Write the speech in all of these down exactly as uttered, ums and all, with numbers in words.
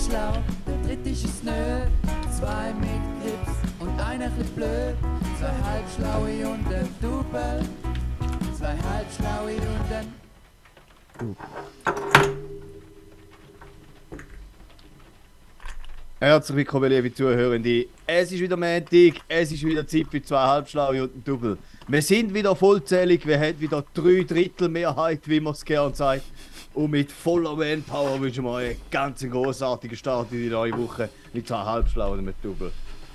schlau, der dritte ist es nö. Zwei mit Grips und einer bisschen blöd. Zwei halbschlaue und ein Double. Zwei halbschlaue und ein... Herzlich willkommen, liebe Zuhörende. Es ist wieder Montag, es ist wieder Zeit für zwei Halbschlaue und ein Double. Wir sind wieder vollzählig, wir haben wieder drei Drittel Mehrheit, wie man es gerne sagt. Und mit voller Manpower wünschen wir euch einen ganz großartigen Start in die neue Woche mit zwei Halbschlauen und einem Double.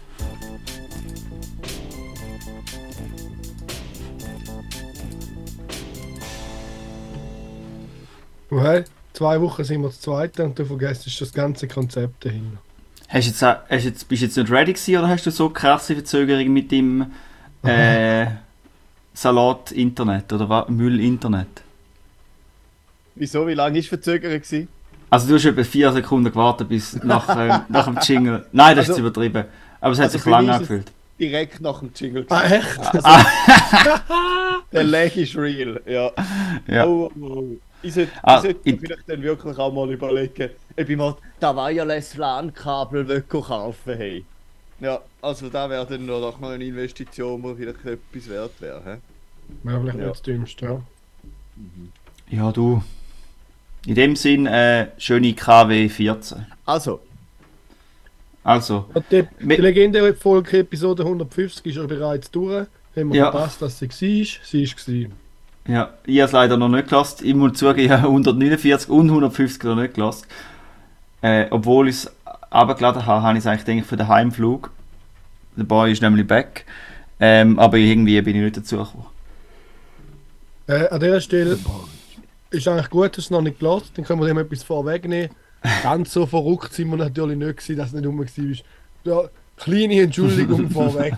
Oh hey, zwei Wochen sind wir das Zweite und du vergisst das ganze Konzept dahinter. Hast jetzt, hast jetzt, bist du jetzt nicht ready gewesen, oder hast du so krasse Verzögerungen mit dem äh, Salat-Internet oder was? Müll-Internet? Wieso? Wie lange war die Verzögerung? Also du hast etwa vier Sekunden gewartet bis nach, äh, nach dem Jingle. Nein, das Also, ist übertrieben. Aber es hat also sich lange mich ist es angefühlt. Direkt nach dem Jingle. Ah, echt? Also, der Lag ist real, ja. Ja. Oh, oh, oh. Ich sollte, Ah, ich sollte ich- vielleicht dann wirklich auch mal überlegen, ob ich mal das Wireless LAN-Kabel kaufen hey. Ja, also da wäre dann noch doch mal eine Investition, die vielleicht etwas wert wäre. He? Ja, vielleicht Ja. nicht das Dümmste, ja. Ja, du. In dem Sinn, äh, schöne K W vierzehn. Also, Also, Und Die, die Mit- legendäre Folge Episode hundertfünfzig ist ja bereits durch. Haben wir Ja. verpasst, dass sie war. Sie war gewesen. ja, ich habe es leider noch nicht gelassen. Ich muss zugeben, ich habe hundertneunundvierzig und hundertfünfzig noch nicht gelassen. Äh, obwohl ich es runtergeladen habe, habe ich es eigentlich gedacht für den Heimflug. Der Boy ist nämlich back. Ähm, aber irgendwie bin ich nicht dazu gekommen. Äh, an dieser Stelle ist eigentlich gut, dass es noch nicht gelassen. Dann können wir dem etwas vorwegnehmen. Ganz so verrückt sind wir natürlich nicht gewesen, dass es nicht rum war. Ja, kleine Entschuldigung vorweg.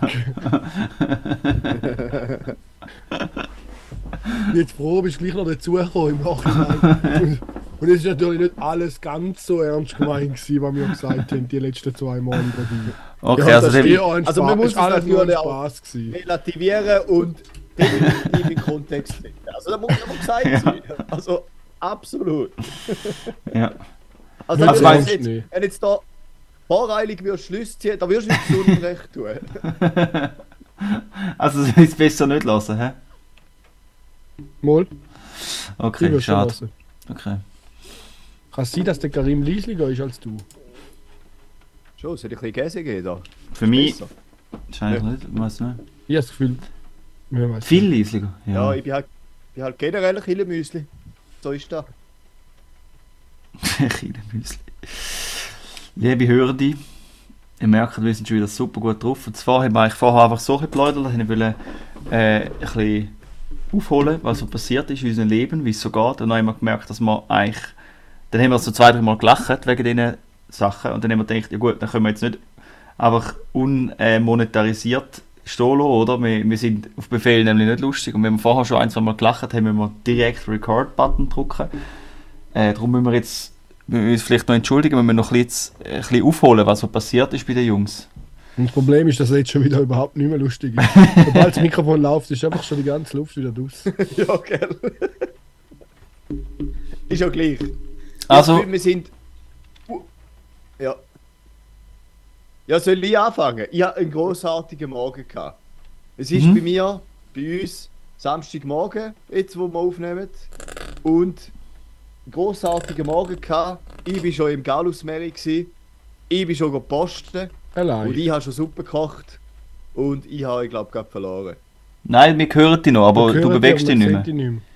Jetzt froh, bist du gleich noch dazugekommen im Nachhinein. Und es ist natürlich nicht alles ganz so ernst gemeint gewesen, was wir gesagt haben, die letzten zwei Mal über die. Okay, Ja, also das dem, ist eher ein Also Spaß. man muss ist alles es nur ein natürlich auch- Spaß gewesen. relativieren und definitiv in Kontext setzen. Also da muss aber gesagt Ja. sein. Also, absolut. ja. Also, Also wenn, meinst du jetzt, du- wenn jetzt da voreilig würdest Schlüsse ziehen, da wirst du nicht zu Unrecht tun. Also soll ich es besser nicht lassen, hä? Mal, ich Okay, würde schon schade. lassen. Okay. Kann es sein, dass der Karim leisliger ist als du? Schon, soll ich ein bisschen Käse geben da? Für mich Besser. wahrscheinlich nicht, ich weiß nicht. Ich habe das Gefühl. Ja, weiss Viel leisliger. Ja, Ja. ich bin halt, bin halt generell ein bisschen Müsli. So ist das. Kleine Müsli. Liebe Hörende, ihr merkt, wir sind schon wieder super gut drauf. Und zwar haben wir eigentlich vorher einfach so ein bisschen geplaudert, wir wollen äh, ein bisschen aufholen, was so passiert ist in unserem Leben, wie es so geht. Und dann haben wir gemerkt, dass wir eigentlich, dann haben wir so zwei, drei Mal gelacht wegen diesen Sachen. Und dann haben wir gedacht, ja gut, dann können wir jetzt nicht einfach unmonetarisiert stehen lassen, oder? Wir, wir sind auf Befehl nämlich nicht lustig. Und wenn wir vorher schon ein, zwei Mal gelacht haben, müssen wir direkt Record-Button drücken. Äh, darum müssen wir jetzt wir müssen uns vielleicht noch entschuldigen, wir müssen noch ein bisschen, ein bisschen aufholen, was so passiert ist bei den Jungs. Und das Problem ist, dass es jetzt schon wieder überhaupt nicht mehr lustig ist. Sobald das Mikrofon läuft, ist einfach schon die ganze Luft wieder draus. Ja, gell. Ist ja gleich. Also, Ja, wir sind. Uh, Ja. Ja, soll ich anfangen? Ich hatte einen grossartigen Morgen gehabt. Es ist Mhm. bei mir, bei uns, Samstagmorgen, jetzt wo wir aufnehmen. Und einen grossartigen Morgen gehabt. Ich war schon im Galusmeri gsi. Ich bin schon posten. Allein. Und ich habe schon Suppe gekocht. Und ich habe, ich glaube, gerade verloren. nein, wir hören dich noch, aber Wir du hören bewegst aber dich man nicht sieht mehr. dich nicht mehr.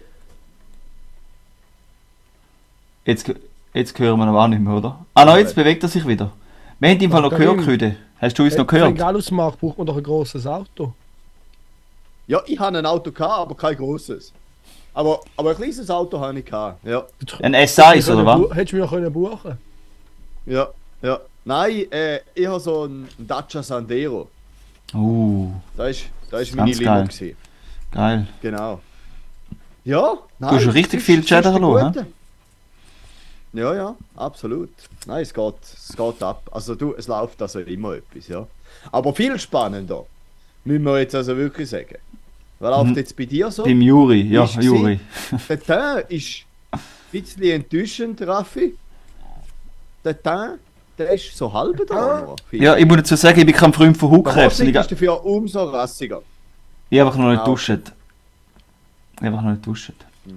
Jetzt, jetzt hören wir ihn auch nicht mehr, oder? Ah nein, jetzt bewegt er sich wieder. Wir haben ihn im Fall noch Ach, gehört, Karim. Küde. Hast du uns noch Für den gehört? Galusmarkt braucht man doch ein grosses Auto. Ja, ich hatte ein Auto gehabt, aber kein grosses. Aber, aber ein kleines Auto hatte ich gehabt. Ja, Ein S eins, oder was? Hättest du mich auch können buchen. ja, ja. Nein, äh, ich habe so einen Dacia Sandero. Uh, Da ist, da ist meine Ganz Limo geil. gewesen. geil. Genau. Ja, nein. Du hast schon richtig es ist- viel es ist Cheddar ein verloren, guter. Ja, ja, absolut. Nein, es geht, es geht ab. Also du, es läuft also immer etwas, ja. Aber viel spannender, müssen wir jetzt also wirklich sagen. Was läuft Mhm. jetzt bei dir so? Beim Juri, ja, Ist Juri. Der Teint ist ein bisschen enttäuschend, Raffi. Der Teint der ist so halb da. Ah. Nur, Ja, ich muss dazu sagen, ich bin kein Freund von der Hautkrebs. und Hoffnung Ich, ist dafür umso rassiger. ich habe einfach noch nicht Genau. duscht. Ich habe einfach noch nicht duscht.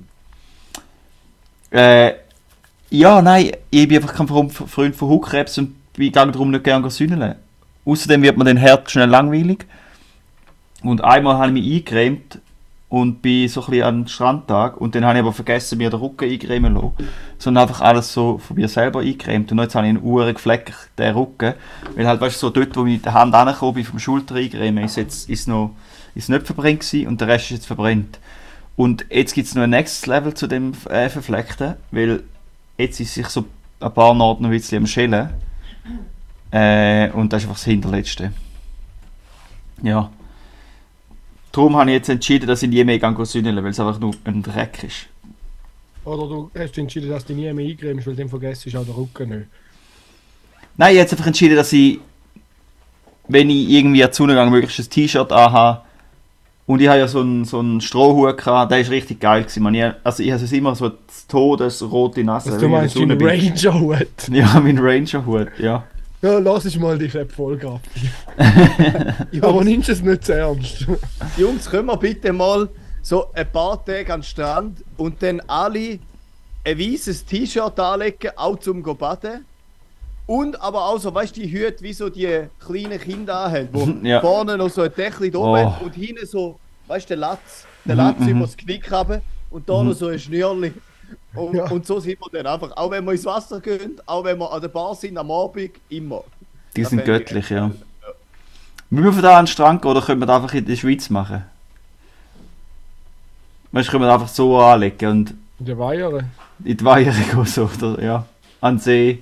Äh, ja, nein, ich bin einfach kein Freund Freund von Hautkrebs und ich gehe darum nicht gerne sühneln. Außerdem wird mir den Herd schnell langweilig. Und einmal habe ich mich eingecremt und bin so ein bisschen an den Strandtag und dann habe ich aber vergessen, mir den Rücken eingecremen zu lassen. Sondern einfach alles so von mir selber eingecremt. Und jetzt habe ich einen urigen Fleck, den Rücken. Weil halt, weißt du, so dort, wo ich mit der Hand angekommen bin, vom Schulter eingecremen, ist jetzt ist noch ist nicht verbrannt gewesen und der Rest ist jetzt verbrannt. Und jetzt gibt es noch ein nächstes Level zu dem äh, Verfleckten, weil jetzt ist sich so ein paar Orte noch ein bisschen am Schälen. Äh, und das ist einfach das Hinterletzte. Ja. Darum habe ich jetzt entschieden, dass ich nie mehr gehe sühneln, weil es einfach nur ein Dreck ist. Oder du hast entschieden, dass du nie mehr eingrämst, weil dann vergisst du auch den Rücken nicht. Nein, ich habe jetzt einfach entschieden, dass ich, wenn ich irgendwie an die Sonne gehe, möglichst ein T-Shirt anhabe. Und ich habe ja so einen, so einen Strohhut gehabt, der war richtig geil gewesen. Man, ich, also ich habe es immer so das todesrote Nase. Also, wenn du ich meinst in der den Sonne bin. Ranger-Hut? Ja, mein Ranger-Hut, ja. Ja, lass ich mal die Folge ab. Aber nimmst es nicht zu ernst. Jungs, können wir bitte mal so ein paar Tage an den Strand und dann alle ein weißes T-Shirt anlegen, auch zum go baden. Und aber auch so, weißt du, die Hüte, wie so die kleinen Kinder haben, wo Ja. vorne noch so ein Deckel da Oh. oben und hinten so, weißt du, der Latz, der Mhm, Latz mhm. über das Knick haben und da noch so ein Schnürli. Und, Ja. und so sind wir dann einfach, auch wenn wir ins Wasser gehen, auch wenn wir an der Bar sind am Abend, immer. Die Das sind fände ich göttlich, echt ja. geil. Müssen wir da an den Strand gehen oder können wir das einfach in der Schweiz machen? Weißt du, können wir das einfach so anlegen und In der Weihere. in die Weiher gehen, so, oder, ja, an den See.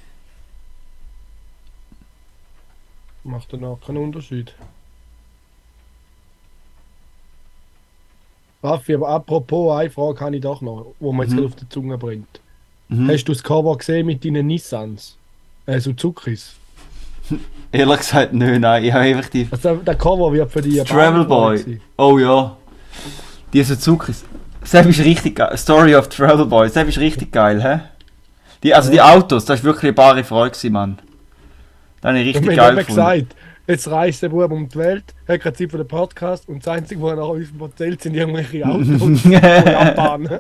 Macht dann auch keinen Unterschied. Raffi, aber apropos, eine Frage habe ich doch noch, wo man jetzt Mhm. gerade auf die Zunge bringt. Mhm. Hast du das Cover gesehen mit deinen Nissans? Äh, Suzukis? Ehrlich gesagt, nein, nein, ich habe einfach die Also der Cover wird für die Travel Boy. Oh ja. Die Suzukis. Das ist richtig geil. Story of Travel Boy. Das ist richtig geil, hä? Die, also die Autos, das war wirklich eine bare Freude, gewesen, Mann. Das habe ich Ich richtig habe geil immer gefunden. gesagt, jetzt reist der Bub um die Welt, hat keine Zeit für den Podcast und das Einzige, was er nach uns erzählt, sind irgendwelche Autos von Japan.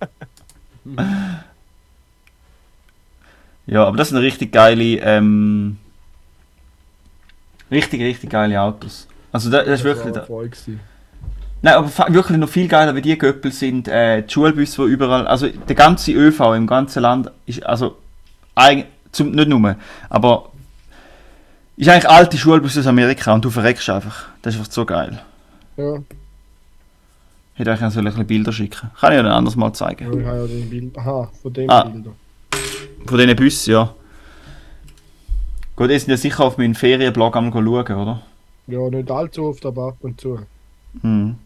Ja, aber das sind richtig geile, ähm, richtig, richtig geile Autos. Also das, das ist wirklich... war eine Freude gewesen. Nein, aber fa- wirklich noch viel geiler, wie die Göppel sind, äh, die Schulbusse, die überall, also der ganze ÖV im ganzen Land ist, also, eigentlich, zum, nicht nur, aber, ist eigentlich alte Schulbusse aus Amerika und du verreckst einfach. Das ist einfach so geil. Ja, Hätte ich eigentlich ein bisschen Bilder schicken. Kann ich ja ein anderes Mal zeigen. ja, ich habe ja den Bild. Aha, von dem Ah. Bilder. Von diesen Bussen, ja. Gut, ihr seid ja sicher auf meinen Ferienblog am schauen, oder? Ja, nicht allzu oft, aber ab und zu. Mhm.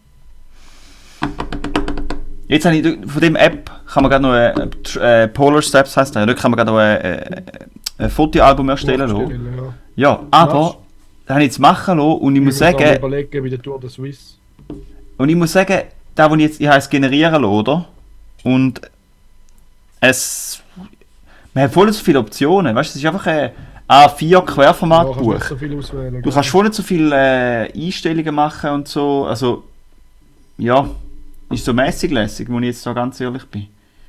Jetzt habe ich, von dem App kann man gerade noch ein äh, Polar Steps heisst der, dort kann man gerade noch ein, äh, ein Fotoalbum erstellen lassen. Nachstellen, ja. Ja, aber Machst. das habe ich jetzt machen lassen und ich muss Ich muss noch sagen, überlegen, wie der Tour de Suisse. und ich muss sagen, da wo ich jetzt, ich habe es generieren lassen, oder? Und es, man hat voll nicht so viele Optionen, weißt du, es ist einfach ein A vier Ja, kannst Querformatbuch. nicht so viel auswählen. Du kannst voll nicht so viele äh, Einstellungen machen und so, also, ja, ist so mäßig lässig, wenn ich jetzt da ganz ehrlich bin.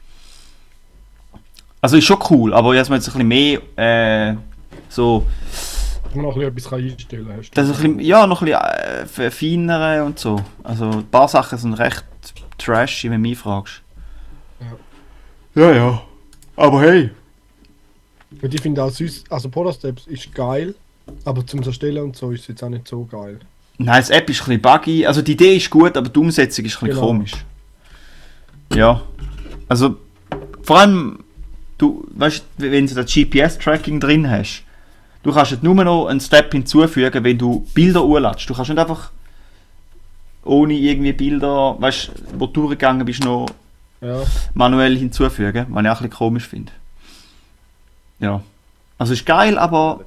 Also ist schon cool, aber jetzt mal jetzt ein bisschen mehr, äh, so, Dass man noch ein bisschen etwas einstellen kann. hast du das ist ein bisschen, ja, noch ein bisschen äh, verfeinern und so. Also ein paar Sachen sind recht trashy, wenn du mich fragst. Ja. Ja, ja. Aber hey. Und ich finde auch süß, also Polar Steps ist geil, aber zum Erstellen und so ist es jetzt auch nicht so geil. Nein, das App ist ein bisschen buggy. Also die Idee ist gut, aber die Umsetzung ist ein bisschen Genau. komisch. Ja. Also, vor allem, du, weißt, wenn du das G P S-Tracking drin hast, du kannst jetzt nur noch einen Step hinzufügen, wenn du Bilder urladest. Du kannst nicht einfach ohne irgendwie Bilder, weißt, wo du durchgegangen bist, noch Ja, manuell hinzufügen, was ich auch ein bisschen komisch finde. Ja. Also ist geil, aber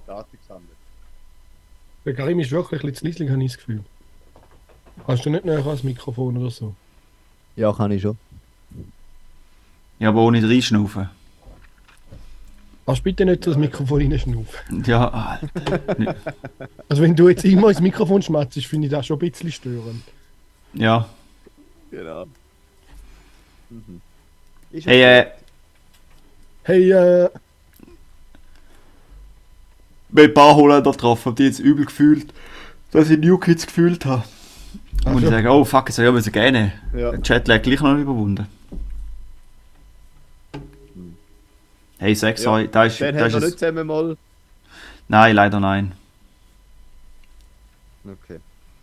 der Karim ist wirklich ein bisschen zu leislich, habe ich das Gefühl. Hast du nicht näher als Mikrofon oder so? Ja, kann ich schon. ja, aber ohne reinschnaufen. Kannst du bitte nicht so das Mikrofon reinschnaufen? Ja, Alter. Nicht- Also wenn du jetzt immer ins Mikrofon schmatzt, finde ich das schon ein bisschen störend. Ja. Genau. Mhm. Ist Hey, okay. äh, Hey, äh, wir haben ein paar Holländer getroffen, die jetzt übel gefühlt, dass ich New Kids gefühlt habe. Und ich so. sage, oh fuck, jetzt habe ich müssen gerne. Ja. Der Chatlag gleich noch nicht überwunden. Hey, sag's Ja. euch, da ist, Dann da haben ist wir es... nicht zusammen mal. Nein, leider nein. Okay,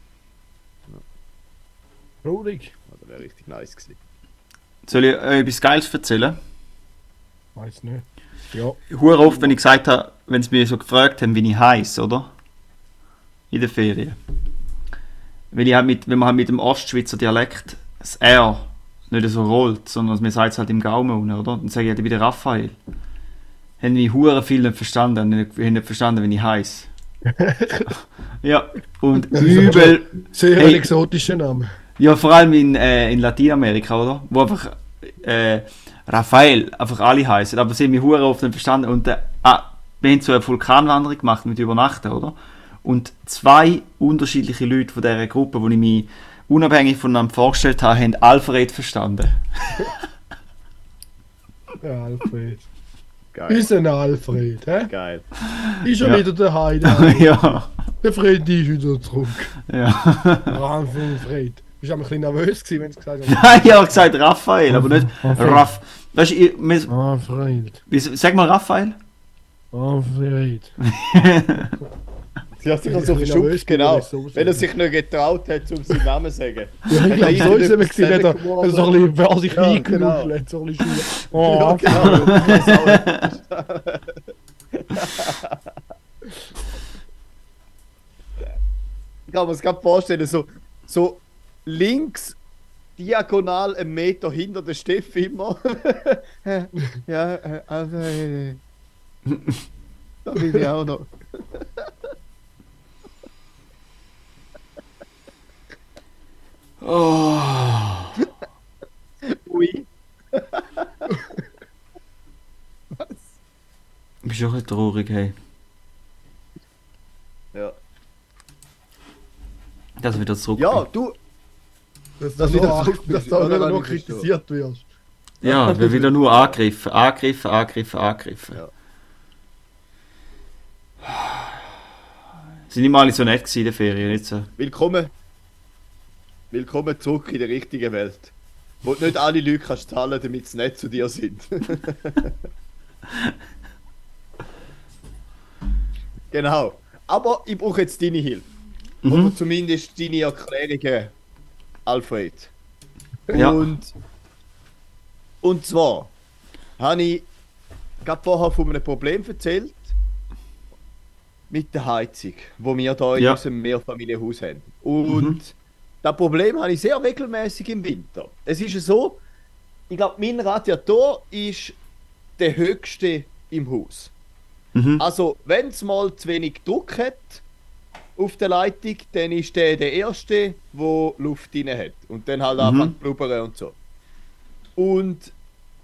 traurig. das wäre richtig nice gewesen. Soll ich euch etwas Geiles erzählen? Weiß nicht. Ja. Hure oft, wenn ich gesagt habe, wenn sie mich so gefragt haben, wie ich heiß, oder? In der Ferien. Weil ich halt mit, wenn man halt mit dem Ostschweizer Dialekt das R nicht so rollt, sondern man sagt es halt im Gaumen unten, oder? Dann sage ich halt wieder Raphael. Haben mich hure viel nicht verstanden, haben nicht, haben nicht verstanden, wie ich heiß. Ja, und übel. Sehr Hey. exotischer Name. Ja, vor allem in, äh, in Lateinamerika, oder? Wo einfach äh, Raphael einfach alle heißen, aber sie haben mich hure oft nicht verstanden. Und äh, ah, wir haben so eine Vulkanwanderung gemacht mit Übernachten, oder? Und zwei unterschiedliche Leute von dieser Gruppe, die ich mich unabhängig voneinander vorgestellt habe, haben Alfred verstanden. Ja, Alfred. Geil. Ist ein Alfred, hä? Geil. Ist schon Ja. wieder daheim. Der, Ja, der Freddy ist wieder zurück. ja. Ran von Fred. Bist du auch ein bisschen nervös gewesen, wenn du gesagt hast? Nein, ich habe gesagt Raphael, aber nicht Raphael. Raff. Weißt du, ich- wir- Alfred. wie- sag mal Raphael. Alfred. Sie hat sich Ich so bin verschupft, nervös, genau. weil ich so Wenn er sich nicht getraut hat, um seinen Namen zu sagen. Ja, ich glaube, so ist es immer gewesen, hat er geworden. hat er so ein bisschen wer sich Ja, eingenuschelt hat, so ein bisschen Schule. Ja, Oh, genau. Ich weiß auch nicht. Ich kann mir das gerade vorstellen, so, so links diagonal einen Meter hinter der Steffi immer. Ja, äh, also, äh, da bin ich auch noch. Oh. Ui. Ich bin schon ein bisschen traurig, hey. Ja, Dass ich wieder zurück ja bin. du. dass Das du wieder wieder, zurück dass bist, du oder? wieder Kann nur ich verstehen. kritisiert wirst. Ja, wir wieder nur angegriffen, angegriffen, angegriffen, angegriffen. Ja. Sind nicht mal alle so nett gewesen in der Ferien, nicht so. Willkommen. Willkommen zurück in der richtigen Welt. Wo du nicht alle Leute kannst zahlen, damit sie nett zu dir sind. Genau. Aber ich brauche jetzt deine Hilfe. Mhm. Oder zumindest deine Erklärungen, Alfred. Ja. Und, und zwar habe ich gerade vorher von einem Problem erzählt. Mit der Heizung, wo wir hier in Ja. unserem Mehrfamilienhaus haben. Und Mhm. das Problem habe ich sehr regelmäßig im Winter. Es ist ja so, ich glaube, mein Radiator ist der höchste im Haus. Mhm. Also, wenn es mal zu wenig Druck hat auf der Leitung, dann ist der der erste, der Luft drin hat. Und dann halt Mhm. anfängt zu blubbern und so. Und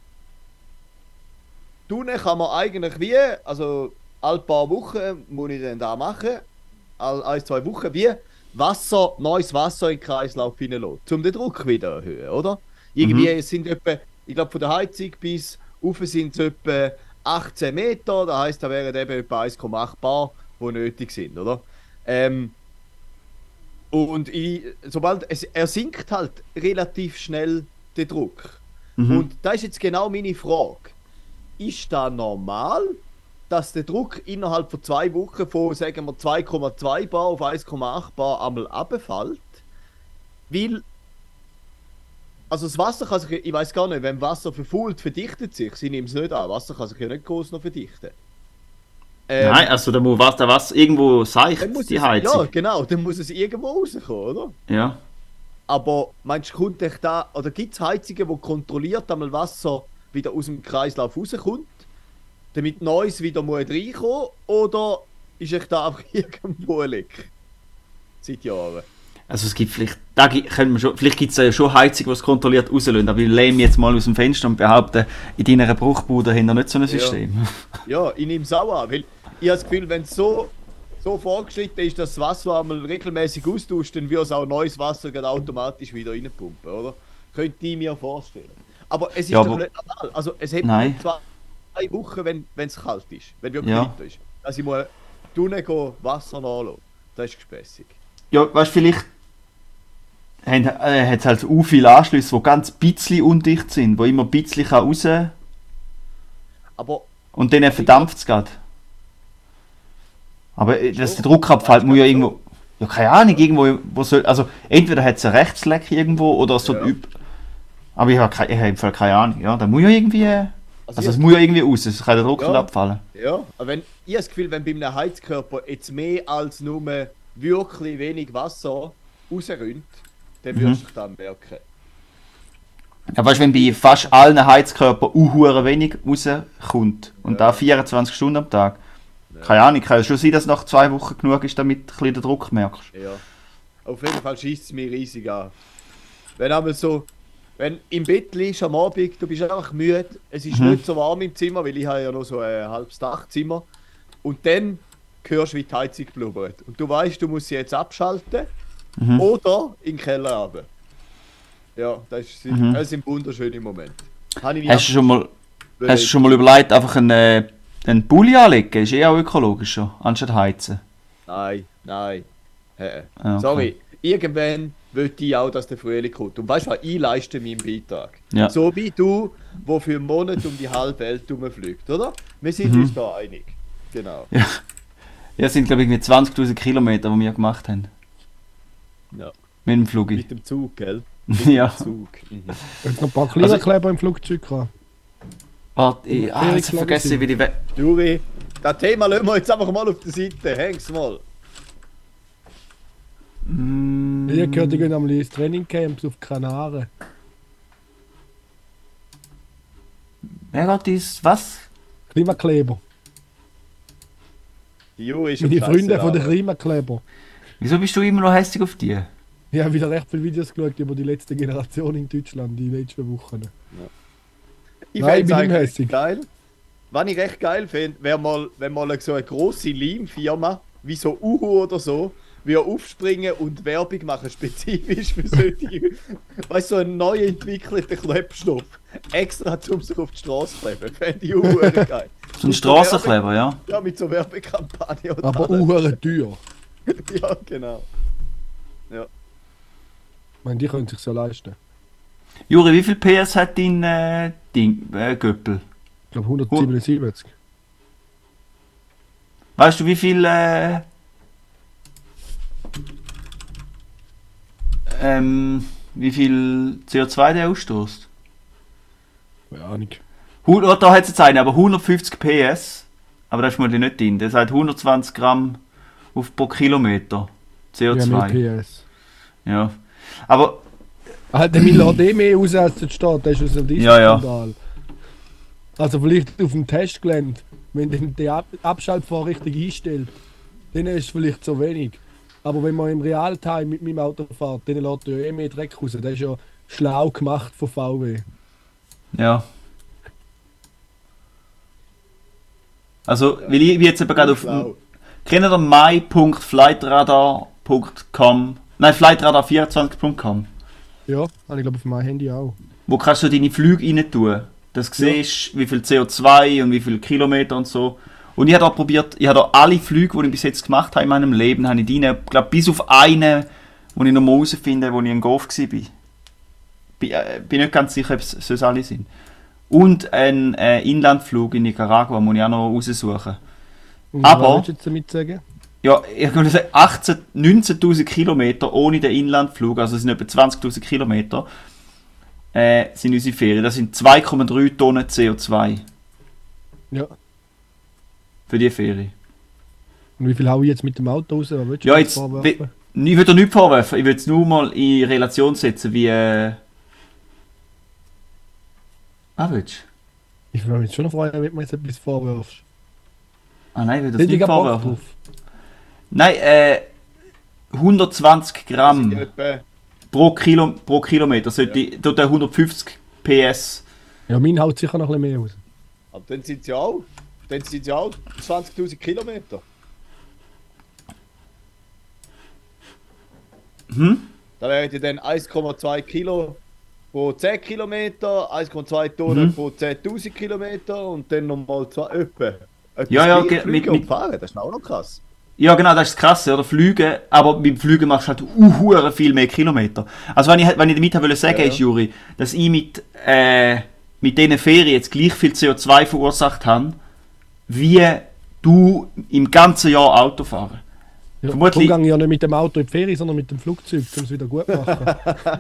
tun kann man eigentlich wie, also alle paar Wochen muss ich dann da machen, alle ein, zwei Wochen, wie Wasser, neues Wasser in den Kreislauf hineinlassen, um den Druck wieder zu erhöhen, oder? Irgendwie Mhm. es sind etwa, ich glaube von der Heizung bis rauf sind es etwa achtzehn Meter, das heisst, da wären eben etwa eins Komma acht Bar, die nötig sind, oder? Ähm, und ich, sobald es, er sinkt halt relativ schnell der Druck. Mhm. Und da ist jetzt genau meine Frage. Ist das normal, dass der Druck innerhalb von zwei Wochen von, sagen wir, zwei Komma zwei Bar auf eins Komma acht Bar einmal runterfällt? Weil, also das Wasser kann sich, ich weiß gar nicht, wenn Wasser verfault, verdichtet sich, sie nehmen es nicht an. Wasser kann sich ja nicht groß noch verdichten. Ähm, Nein, also da muss was, da was irgendwo dann seicht, muss die es, ja, Heizung. genau, dann muss es irgendwo rauskommen, oder? Ja. Aber meinst du, kommt euch da, oder gibt es Heizungen, wo kontrolliert einmal Wasser wieder aus dem Kreislauf rauskommt, damit Neues wieder muss reinkommen, oder ist euch da einfach irgendwo ein Leck? Seit Jahren. Also es gibt vielleicht, da gi- können wir schon, vielleicht gibt es ja schon Heizung, die es kontrolliert rauslösen, aber ich lehne mich jetzt mal aus dem Fenster und behaupte, in deiner Bruchbude haben wir nicht so ein System. Ja, ich nehme es auch an, weil ich habe das Gefühl, wenn es so, so vorgeschritten ist, dass das Wasser einmal regelmäßig austauscht, dann wird es auch neues Wasser gerade automatisch wieder reinpumpen, oder? Könnte ich mir vorstellen. Aber es ist Ja, doch aber- nicht normal. Also es hat Nein. zwei Wochen, wenn es kalt ist, wenn wirklich Ja. Winter ist. Also ich muss drinnen gehen, Wasser nachlassen. Das ist gespässig. Ja, weißt du, vielleicht haben- äh, hat es halt so viele Anschlüsse, die ganz bisschen undicht sind, wo immer ein bisschen kann raus Aber und dann verdampft es gerade. Aber äh, dass der Druck abfällt, muss ja irgendwo. Ja, keine Ahnung, irgendwo, wo soll. Also entweder hat es ein Rechtsleck irgendwo oder so Ja. ein Üb. Aber ich habe keine, ich hab im Fall keine Ahnung. Ja, da muss ja irgendwie. Also Also ich- es muss ja irgendwie raus, es kann der Druck Ja. nicht abfallen. Ja, aber wenn, ich habe das Gefühl, wenn bei einem Heizkörper jetzt mehr als nur wirklich wenig Wasser rausrinnt, dann Mhm. wirst du das dann merken. Ja, weißt du, wenn bei fast allen Heizkörpern unhure wenig rauskommt und Ja. da vierundzwanzig Stunden am Tag. Keine Ahnung, kann schon sein, dass nach zwei Wochen genug ist, damit du ein bisschen den Druck merkst. Ja. Auf jeden Fall schießt es mich riesig an. Wenn einmal so, wenn im Bett liegst am Abend, du bist einfach müde, es ist Mhm. nicht so warm im Zimmer, weil ich habe ja noch so ein halbes Dachzimmer. Und dann hörst du, wie die Heizung blubbert. Und du weißt, du musst sie jetzt abschalten Mhm. oder in den Keller runter. Ja, das, ist, Mhm. das sind wunderschöne Momente. Habe ich mich Hast du schon mal, ab- hast du schon mal überlegt, einfach einen, äh, einen Pulli anlegen? Ist eh auch ökologischer, anstatt heizen. Nein, nein. Hä. Ah, okay. Sorry, irgendwann will ich auch, dass der Frühling kommt. Und weißt du was, ich leiste meinen Beitrag. Ja. So wie du, wo für einen Monat um die halbe Welt rumfliegt, oder? Wir sind Mhm. uns da einig. Genau. Ja, es sind glaube ich irgendwie zwanzigtausend Kilometer, die wir gemacht haben. Ja. Mit dem Flug. Mit dem Zug, gell? Ja. Zug. Mhm. Jetzt noch ein paar Klimakleber im Flugzeug gehabt. Warte, ich, ah, jetzt Erik vergesse ich, wie die. We Juri, das Thema lassen wir jetzt einfach mal auf der Seite. Häng's mal. Mm, Ich habe gehört, die gehen am ins Trainingcamps auf die Kanaren. Wer geht das? Was? Klimakleber. Die Juri ist Meine am Freunde Scheissen von den aber. Klimakleber. Wieso bist du immer noch hässlich auf die? Ich habe wieder recht viele Videos geschaut über die letzte Generation in Deutschland, die letzten Wochen. Ich Nein, fänd's ich bin nicht eigentlich hässig. geil. Was ich recht geil finde, wäre mal, wenn mal so eine grosse Leimfirma, wie so Uhu oder so, wir aufspringen und Werbung machen, spezifisch für solche, weißt du, so einen neu entwickelten Klebstoff. Extra zum sich auf die Straße kleben. Fände ich Uhu geil. So ein Mit Strassenkleber, ja. Werbe- Ja, mit so Werbekampagne und Aber allem. uhren teuer. Ja, genau. Ich meine, die können sich ja leisten. Juri, wie viel P S hat dein äh, Ding, äh, Göppel? Ich glaube hundertsiebenundsiebzig. Weißt du, wie viel äh, ähm, wie viel C O zwei der ausstößt? Keine Ahnung. Hu- oh, da hat es jetzt einen, aber hundertfünfzig P S. Aber das ist mir nicht drin. Das hat hundertzwanzig Gramm auf pro Kilometer C O Ja, zwei. mit P S. Ja. Aber Ah, der Miller lädt eh mehr raus, als dort steht. Das ist ein Ja, ja. Skandal. Also vielleicht auf dem Testgelände, wenn dann die Ab Abschaltvorrichtung einstellt, dann ist es vielleicht so wenig. Aber wenn man im Realtime mit meinem Auto fährt, dann lädt er eh mehr Dreck raus. Das ist ja schlau gemacht von V W. ja. Also, weil ich bin jetzt eben gerade auf. Schlau. Kennt ihr my punkt flightradar punkt com? Nein, flightradar vierundzwanzig punkt com. Ja, habe ich glaube auf meinem Handy auch. Wo kannst du deine Flüge rein tun. Dass du Ja. siehst, wie viel C O zwei und wie viel Kilometer und so. Und ich habe da probiert, ich habe da alle Flüge, die ich bis jetzt gemacht habe in meinem Leben, habe ich rein, glaube bis auf einen, wo ich noch mal herausfinde, wo ich in Golf war. Bin, äh, bin nicht ganz sicher, ob es sonst alle sind. Und ein äh, Inlandflug in Nicaragua muss ich auch noch raussuchen. Und Aber- was willst du jetzt damit sagen? Ja, ich würde sagen, achtzehn, neunzehntausend Kilometer ohne den Inlandflug, also es sind etwa zwanzigtausend Kilometer, äh, sind unsere Ferien. Das sind zwei Komma drei Tonnen C O zwei Ja. für die Ferien. Und wie viel hau ich jetzt mit dem Auto raus? Was willst du Ja, mir jetzt, vorwerfen? wie, ich will dir nichts vorwerfen, ich will es nur mal in Relation setzen, wie... Äh, ah, willst du? Ich würde mich jetzt schon freuen, wenn du mir jetzt etwas vorwirfst. Ah nein, ich will das Hätte ich nicht gar Bock vorwerfen. drauf. Nein, äh, hundertzwanzig Das sind Gramm etwa, pro, Kilo, pro Kilometer. Sollte dort hundertfünfzig P S. Ja, mein haut sicher noch ein bisschen mehr aus. aber dann sind sie auch, dann sind sie auch zwanzigtausend Kilometer. Hm? Da wären die dann eins Komma zwei Kilo pro zehn Kilometer, eins Komma zwei Tonnen Mhm. pro zehntausend Kilometer und dann nochmal zwei etwa. Etwas Ja, ja, gleich ge- fliegen mit- und mit- fahren, das ist auch noch krass. Ja, genau, das ist das Krasse, oder? Fliegen, aber beim Fliegen machst du halt uh, viel mehr Kilometer. Also, wenn ich, wenn ich damit wollte sagen, Ja, ja. ist, Juri, dass ich mit, äh, mit diesen Ferien jetzt gleich viel C O zwei verursacht habe, wie du im ganzen Jahr Auto fahren. Ja, Vermutlich- Darum gehe ich ja nicht mit dem Auto in die Ferien, sondern mit dem Flugzeug, um es wieder gut zu machen.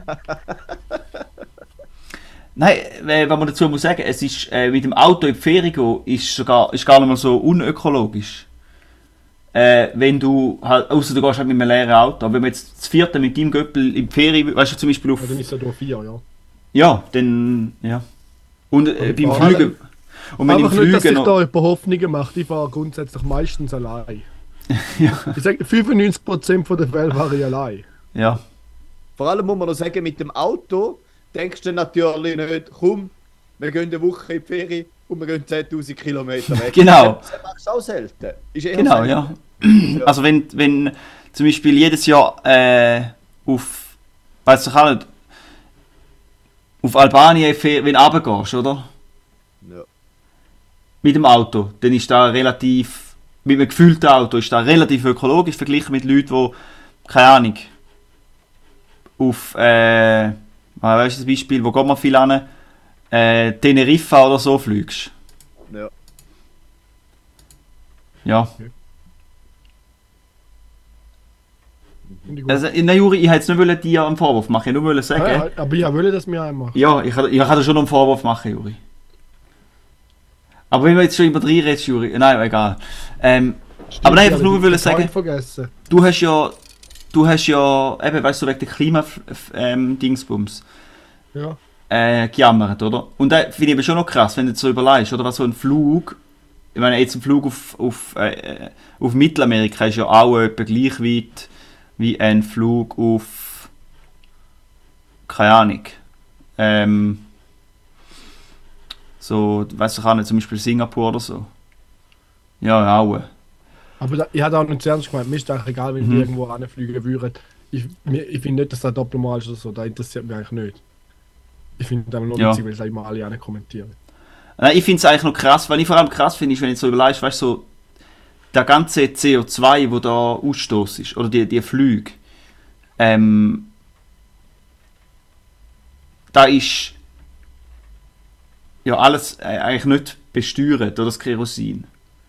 Nein, äh, was man dazu muss sagen, es ist, äh, mit dem Auto in die Ferien gehen, ist, sogar, ist gar nicht mal so unökologisch. Äh, wenn du halt, außer du gehst halt mit einem leeren Auto, aber wenn man jetzt das vierte mit deinem Göppel in die Ferien, weißt du, zum Beispiel auf, Ja, dann ist es ja durch vier, ja. ja, dann, ja. Und äh, beim Aber- Flügen, und wenn im Einfach nicht, dass sich Flügen da noch, jemand Hoffnungen macht. Ich fahre grundsätzlich meistens allein. ja, Ich sage, fünfundneunzig Prozent der Fälle fahre ich allein. ja, Vor allem muss man noch sagen, mit dem Auto denkst du natürlich nicht, komm, wir gehen eine Woche in die Ferien und wir gehen zehntausend Kilometer weg. Genau. Das machst du auch selten. Ist eher genau, selten. ja. Also wenn, wenn zum Beispiel jedes Jahr äh, auf, weiß ich auch nicht, auf Albanien, fe- wenn du runtergehst, oder? Ja. Mit dem Auto, dann ist da relativ, mit einem gefühlten Auto, ist da relativ ökologisch verglichen mit Leuten, die, keine Ahnung, auf, äh, weißt du das Beispiel, wo geht man viel an, äh, Teneriffa oder so fliegst. Ja. Ja. Finde ich gut. Also, na Juri, ich hätte jetzt nicht wollen dir einen Vorwurf machen, ich nur wollen sagen. Ja, aber ich will, dass wir einmal. Ja, ich, kann- ich kann dir schon noch einen Vorwurf machen, Juri. Aber wenn wir jetzt schon über drei reden, Juri, nein, egal. Ähm, aber nein, einfach nur wollen sagen, Vergessen. du hast ja, du hast ja, eben, weißt du, wegen der Klima-Dingsbums Ja. äh, gejammert, oder? Und da finde ich aber schon noch krass, wenn du jetzt so überlegst, oder was so ein Flug, ich meine, jetzt ein Flug auf, auf, äh, auf Mittelamerika ist ja auch etwa gleich weit wie ein Flug auf, keine Ahnung, ähm, so, weiß ich auch nicht, zum Beispiel Singapur oder so. Ja, auch. Aber da, ich hatte auch nicht zu ernst gemeint. Mir ist eigentlich egal, wenn Mhm. die irgendwo anfliegen würden. Ich, mir- ich finde nicht, dass das doppelmoral ist oder so. Das interessiert mich eigentlich nicht. Ich finde das nur Ja. witzig, weil es immer alle alle kommentieren. Nein, ich finde es eigentlich noch krass, was ich vor allem krass finde, ist, wenn ich so überlegst, weißt du, so, der ganze C O zwei, wo da Ausstoß ist, oder die, die Flüge, ähm, da ist ja alles äh, eigentlich nicht besteuert, oder das Kerosin.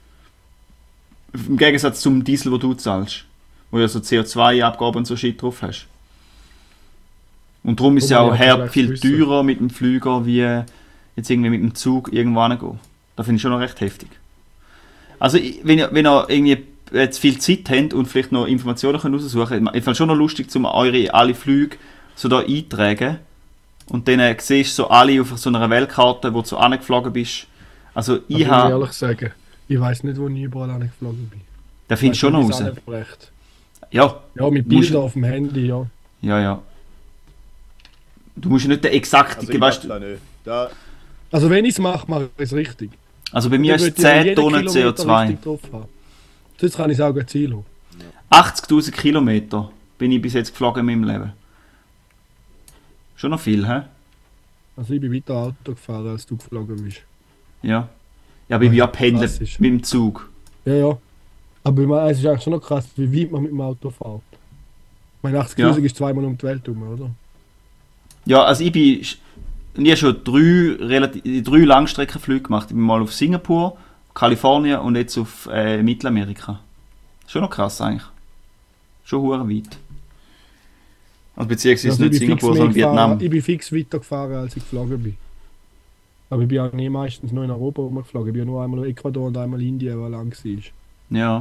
Im Gegensatz zum Diesel, wo du zahlst, wo ja so C O zwei Abgaben und so Shit drauf hast. Und darum ist es ja Wo man auch ja her vielleicht viel wissen. teurer mit dem Flüger, wie jetzt irgendwie mit dem Zug irgendwo hingehen. Das finde ich schon noch recht heftig. Also, ich- wenn ihr, wenn ihr irgendwie jetzt viel Zeit habt und vielleicht noch Informationen könnt raussuchen könnt, ich fand es schon noch lustig, um eure alle Flüge so da eintragen. Und dann äh, siehst du so alle auf so einer Weltkarte, wo du so angeflogen bist. Also, Aber ich ich muss habe. ehrlich sagen, ich weiß nicht, wo ich überall angeflogen bin. Da findest du schon noch raus. Recht. Ja, Ja, mit Musst- Bildern auf dem Handy, ja. ja, ja. Du musst ja nicht den exakten, Also ich weißt mach du, das nicht. Da, Also wenn ich es mache, mache ich es richtig. also bei mir Dann ist würde ich ja zehn jeden Tonnen C O Kilometer zwei. richtig drauf haben. Sonst kann ich es auch gut Ziel haben. achtzigtausend Kilometer bin ich bis jetzt geflogen in meinem Leben. Schon noch viel, hä? Also ich bin weiter Auto gefahren, als du geflogen bist. Ja. Ja, aber ich bin ja pendelt Klassisch. mit dem Zug. Ja, ja. Aber ich meine, es ist eigentlich schon noch krass, wie weit man mit dem Auto fährt. Ich meine, achtzigtausend ist zweimal um die Welt herum, oder? Ja, also ich bin. sch- Ich habe schon drei, relativ, drei Langstreckenflüge gemacht. Ich bin mal auf Singapur, Kalifornien und jetzt auf äh, Mittelamerika. Schon noch krass eigentlich. Schon hure weit. Also beziehungsweise Also ich nicht bin fix Singapur, mehr sondern gefahren- Vietnam. Ich bin fix weiter gefahren, als ich geflogen bin. Aber ich bin auch nie meistens nur in Europa rumgeflogen. Ich bin ja nur einmal Ecuador und einmal Indien, wo lang war. Ja.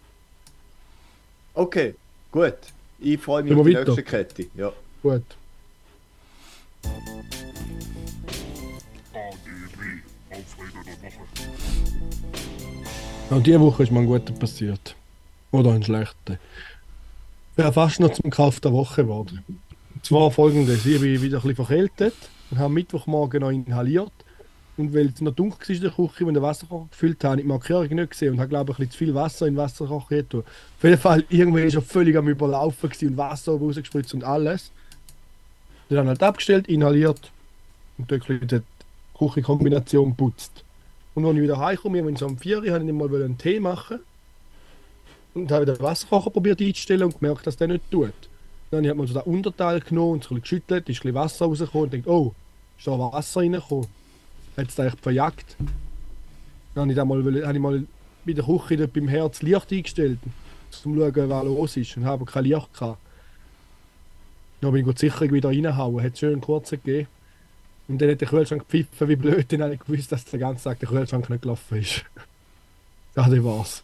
okay, gut. Ich freue mich Gehen auf wir die weiter? nächste Kette. Ja. Gut. Und diese Woche ist mir ein guter passiert. Oder ein schlechter. wäre fast noch zum Kauf der Woche geworden. Und zwar folgendes: Ich bin wieder ein bisschen verkältet und habe Mittwochmorgen noch inhaliert. Und weil es noch dunkel war in der Küche, wenn der Wasserkocher gefüllt habe, habe ich die Markierung nicht gesehen und habe, glaube ich, ein bisschen zu viel Wasser in den Wasserkocher getan. Auf jeden Fall, irgendwie war er völlig am Überlaufen gewesen und Wasser rausgespritzt und alles. Dann habe ich halt abgestellt, inhaliert und dort ein bisschen die Küchenkombination geputzt. Und als ich wieder heimkomme, wenn ich so um vier Uhr habe ich mal einen Tee machen und habe den Wasserkocher probiert einzustellen und gemerkt, dass der nicht tut. Dann habe ich mal so das Unterteil genommen und es ein bisschen geschüttelt, ist ein bisschen Wasser rausgekommen und dachte, oh, ist da Wasser reingekommen? Hat es eigentlich verjagt. Dann habe ich, da mal, habe ich mal bei der Küche dort beim Herz Licht eingestellt, um zu schauen, was los ist. Und habe aber kein Licht gehabt. Dann bin ich die Sicherung wieder reingehauen, hat schön kurz gegeben. Und dann hat der Kühlschrank gepfiffen, wie blöd, dann habe ich gewusst, dass der ganze Tag der Kühlschrank nicht gelaufen ist. Ja, das war's.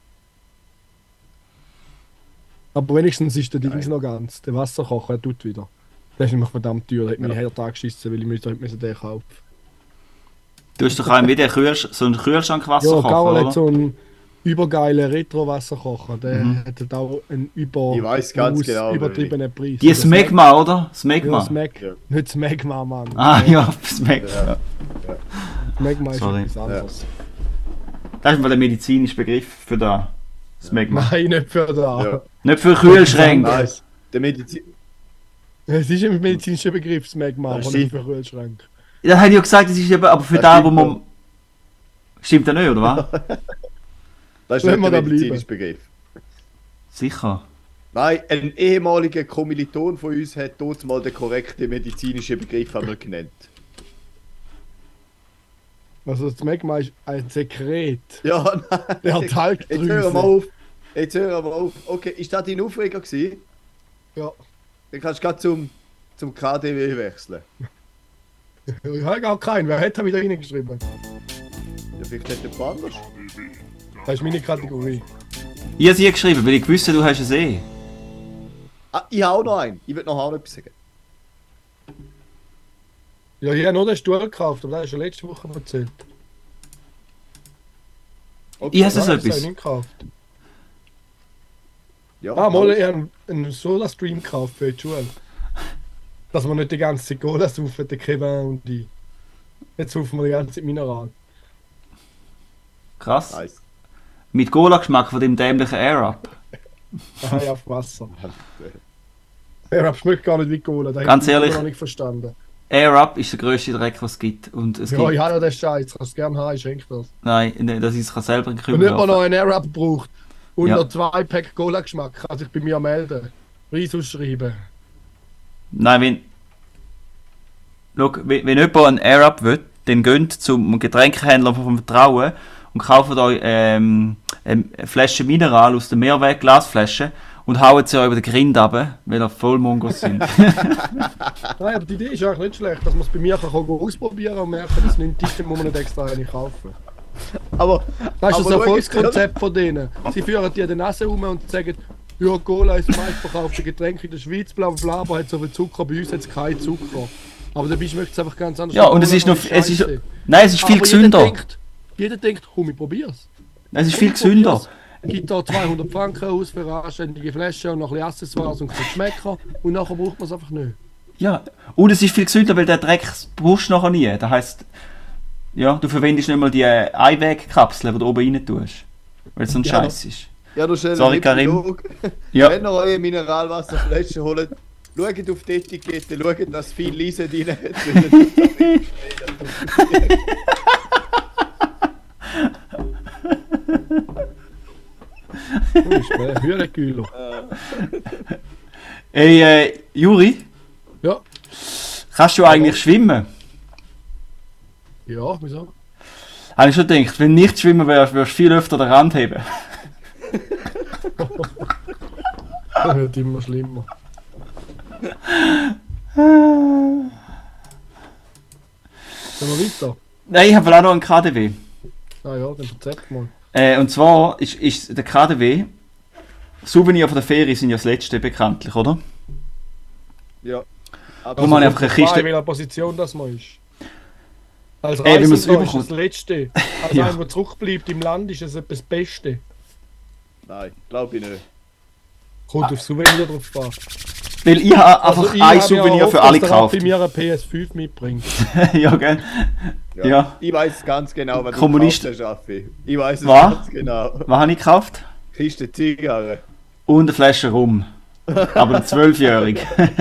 Aber wenigstens ist der Dings noch ganz. Der Wasserkocher, der tut wieder. Der ist nämlich verdammt teuer, der hat mich ja. hart angeschissen, weil ich müsste den kaufen. Du hast doch auch wieder Kühlsch so einen Kühlschrank-Wasserkocher, ja, Gaul oder? hat so einen übergeilen Retro-Wasserkocher. Der mhm. hat halt auch einen über, ich weiß ganz aus, genau, übertriebenen Preis. Die Smegma, oder? Smegma? Ja, Smeg. Ja. Nicht Smegma, Mann. Ah ja, Smegma. Ja. Ja. Smegma ist Sorry. etwas anderes. Ja. Das ist mal der medizinische Begriff für das Smegma. Nein, nicht für das. Ja. Nicht für Kühlschränke. Nein, der Medizin... Es ist ein medizinischer Begriff, Smegma, Das aber nicht für Kühlschränke. Das hätte ich ja gesagt, das ist eben, aber für da, wo man... Stimmt das nicht, oder was? Das ist nicht der medizinische Begriff. Sicher. Nein, ein ehemaliger Kommiliton von uns hat dort mal den korrekten medizinischen Begriff einmal genannt. Also das Smegma ist ein Sekret. Ja, nein. Der hat halt Jetzt hör mal auf. Jetzt hör mal auf. Okay, ist das dein Aufreger gewesen? Ja. Dann kannst du gerade zum, zum K D W wechseln. Ich habe gar keinen. Wer hat da wieder reingeschrieben? Ja, vielleicht hat der anders. Das ist meine Kategorie. Ich habe sie geschrieben, weil ich wusste, du hast es eh. Ah, ich habe auch noch einen. Ich will noch auch etwas sagen. Ja, ich habe nur den Stuhl gekauft, aber das hast du letzte Woche erzählt. Okay. Ich habe es Ja, etwas. das habe ich nicht gekauft. Ja, Ah, mal, ich habe einen Soda-Stream gekauft für die Schule. Dass wir nicht die ganze Zeit Cola saufen, der Kevin und ich. Jetzt saufen wir die ganze Zeit Mineral. Krass. Nice. Mit Cola-Geschmack von dem dämlichen Air-Up. Aha, ja, auf Wasser. Er schmeckt gar nicht wie Cola, das Ganz habe ich ehrlich. noch nicht verstanden. Air-Up ist der grösste Dreck, was es gibt. Und es Ja, gibt... ich habe ja den Scheiß, kannst du gerne haben, ich schenke das. Nein, ne, das ist kann selber in den Wenn Kübel jemand noch werfen. einen Air-Up braucht und Ja. noch zwei Pack Cola-Geschmack, kann sich bei mir melden. Preis ausschreiben. Nein, wenn... Schau, wenn, wenn jemand einen Air-Up will, dann geht zum Getränkehändler vom Vertrauen und kauft euch ähm, eine Flasche Mineral aus der Mehrweg-Glasflasche und haut sie euch über den Grind runter, weil ihr voll Mongos sind. Nein, aber die Idee ist eigentlich nicht schlecht, dass man es bei mir kann ausprobieren kann und merken, dass es nicht ist, dann muss man nicht extra eine kaufen. Aber, Das ist aber das schau Erfolgskonzept von denen. Sie führen dir die Nase um und sagen, ja, Cola ist das meistverkaufte Getränk in der Schweiz, bla bla bla, aber hat so viel Zucker, bei uns hat es keinen Zucker. Aber dabei schmeckt es einfach ganz anders. Ja, und es ist noch... Es ist, nein, es ist viel aber gesünder. Jeder denkt, jeder denkt, komm, ich probier's. Es ist viel gesünder. Gibt da zweihundert Franken aus für eine anständige Flasche und noch ein bisschen Accessoires und ein Schmecker und nachher braucht man es einfach nicht. Ja, und es ist viel gesünder, weil der Dreck brauchst du nachher nie. Das heisst, ja, du verwendest nicht mal die äh, Einwegkapseln, die du oben rein tust. Weil es so ein Ja. Scheiß ist. Ja, du schnell Sorry, Karim. Ja. Wenn ihr eure Mineralwasserflasche holt, schaut auf die Etikette, schaut, dass viel Liese drin hat. Du bist ein Hühnerkühler. Ey, äh, Juri, Ja. kannst du eigentlich schwimmen? Ja, wieso? Habe ich schon gedacht, wenn du nicht schwimmen wärst, würdest du viel öfter den Rand heben. Das wird immer schlimmer. Gehen wir weiter? Nein, ich habe auch noch einen K D W. Ah ja, dann erzähl mal. Äh, und zwar ist, ist der K D W... Souvenir von der Ferien sind ja das letzte bekanntlich, oder? Ja. Darum habe ich einfach eine Kiste... In welcher Position das man ist. Als Ey, wie man es Reisender ist überkommt. das Letzte. Als Ja. einer, der zurückbleibt im Land, ist es etwas das Beste. Nein, glaube ich nicht. Kommt auf Souvenir drauf an. Weil ich habe einfach Also, ich ein hab Souvenir ja für gehofft, alle dass der Raffi gekauft. mir eine P S fünf mitbringt. Ja, gell? Ja. Ja. Ich weiß ganz genau, was Kommunist- du gekauft hast, Raffi. Ich weiß es Was? ganz genau. Was habe ich gekauft? Kiste Zigarre. Und eine Flasche Rum. Aber ein Zwölfjährig.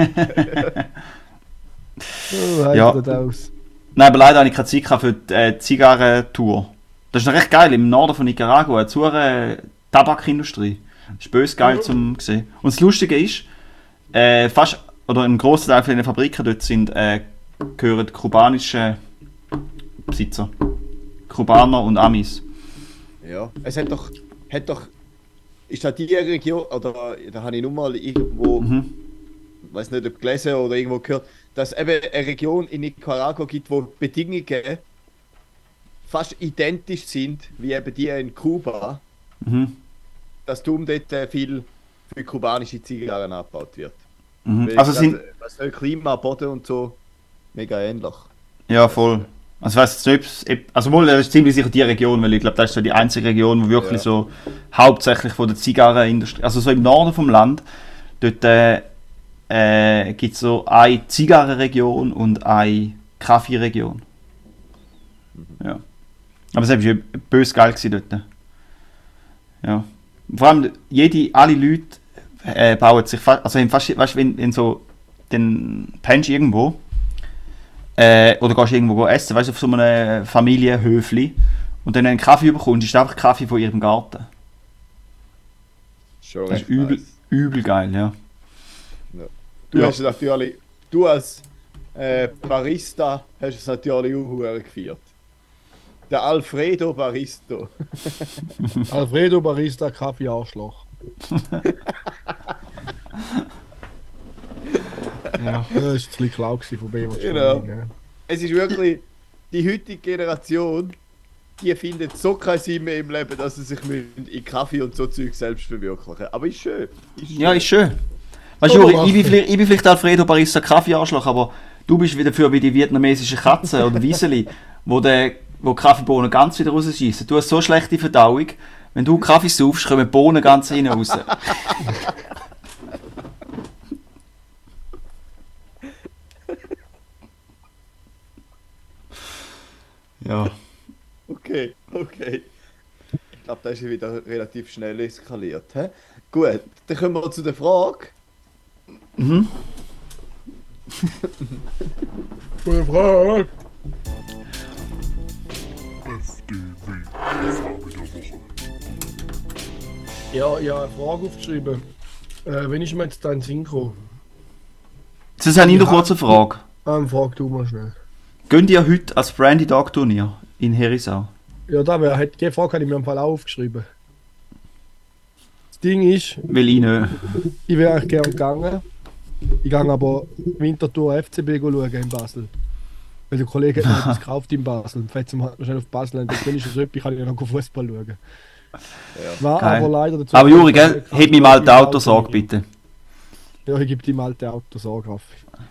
Oh, Ja. ja. Das aus. Nein, aber leider habe ich keine Zeit gehabt für die äh, Zigarrentour. Das ist noch recht geil, im Norden von Nicaragua, eine zure Tabakindustrie. Das ist böse geil zum sehen. Und das Lustige ist, äh, fast, oder ein grosser Teil von den Fabriken dort sind, äh, gehören kubanische Besitzer. Kubaner und Amis. Ja. Es hat doch. Hat doch. Ist das die Region, oder da habe ich nur mal irgendwo, Mhm. weiß nicht ob gelesen oder irgendwo gehört, dass es eben eine Region in Nicaragua gibt, wo die Bedingungen fast identisch sind wie eben die in Kuba, Mhm. dass darum dort äh, viel für kubanische Zigarren abgebaut wird. Mhm. Weil Also das, sind, äh, was soll Klima, Boden und so mega ähnlich. ja voll. Also ich weiss jetzt nicht, ob's- ob- also mal, das ist ziemlich sicher die Region, weil ich glaube, das ist so die einzige Region, wo wirklich Ja. so hauptsächlich von der Zigarrenindustrie, also so im Norden vom Land, dort äh, äh, gibt es so eine Zigarrenregion und eine Kaffeeregion. Ja. Aber es war ja böse geil gewesen dort. Ja. Vor allem jede, alle Leute äh, bauen sich fast, also haben fast, weißt du, wenn, wenn so, dann pennst du irgendwo, äh, oder gehst irgendwo go essen, weißt du, auf so einem Familienhöfli, und dann einen Kaffee bekommst, ist einfach Kaffee von ihrem Garten. Schon Das recht ist übel, nice. übel geil, ja. Du Ja. hast es natürlich, du als äh, Barista hast es natürlich auch verdammt gefeiert. Der Alfredo Baristo. Alfredo Barista Kaffee Arschloch. Ja, das war ein bisschen klar gewesen von B. Genau. Es ist wirklich, die heutige Generation, die findet so keinen Sinn mehr im Leben, dass sie sich in Kaffee und so Zeug selbst verwirklichen. Aber ist schön. Ist schön. Ja, ist schön. Weißt Oh, du, Juri, Raffi. ich bin vielleicht, ich bin vielleicht Alfredo Barista Kaffeearschloch, aber du bist wieder für wie die vietnamesischen Katzen oder Wieseli, wo der wo die Kaffeebohnen ganz wieder rausschießen. Du hast so schlechte Verdauung, wenn du Kaffee saufst, kommen die Bohnen ganz hinten raus. Ja. Okay, okay. Ich glaube, das ist wieder relativ schnell eskaliert. He? Gut, dann kommen wir zu der Frage. Mhm. Gute Frage. Ja, ich habe eine Frage aufgeschrieben. Äh, wenn ist mir jetzt dein Synchro? Das ist eine noch kurze Frage. Ähm, frag du mal schnell. Gehen ihr heute als Brandy Dog Turnier in Herisau? Ja, da wär, hat- die Frage habe ich mir im Fall auch aufgeschrieben. Das Ding ist, Will ich nicht. ich wäre eigentlich gerne gegangen. Ich gehe aber Winterthur F C B schauen in Basel. Weil der Kollege hat mir etwas gekauft in Basel. Falls wir schnell auf Basel und dann ist es so, ich kann ja noch Fußball schauen. War Geil. aber leider dazu. Aber Juri, gell, heb mir mal die Autosorge bitte. Ja, ich gebe dir mal die Autosorge auf.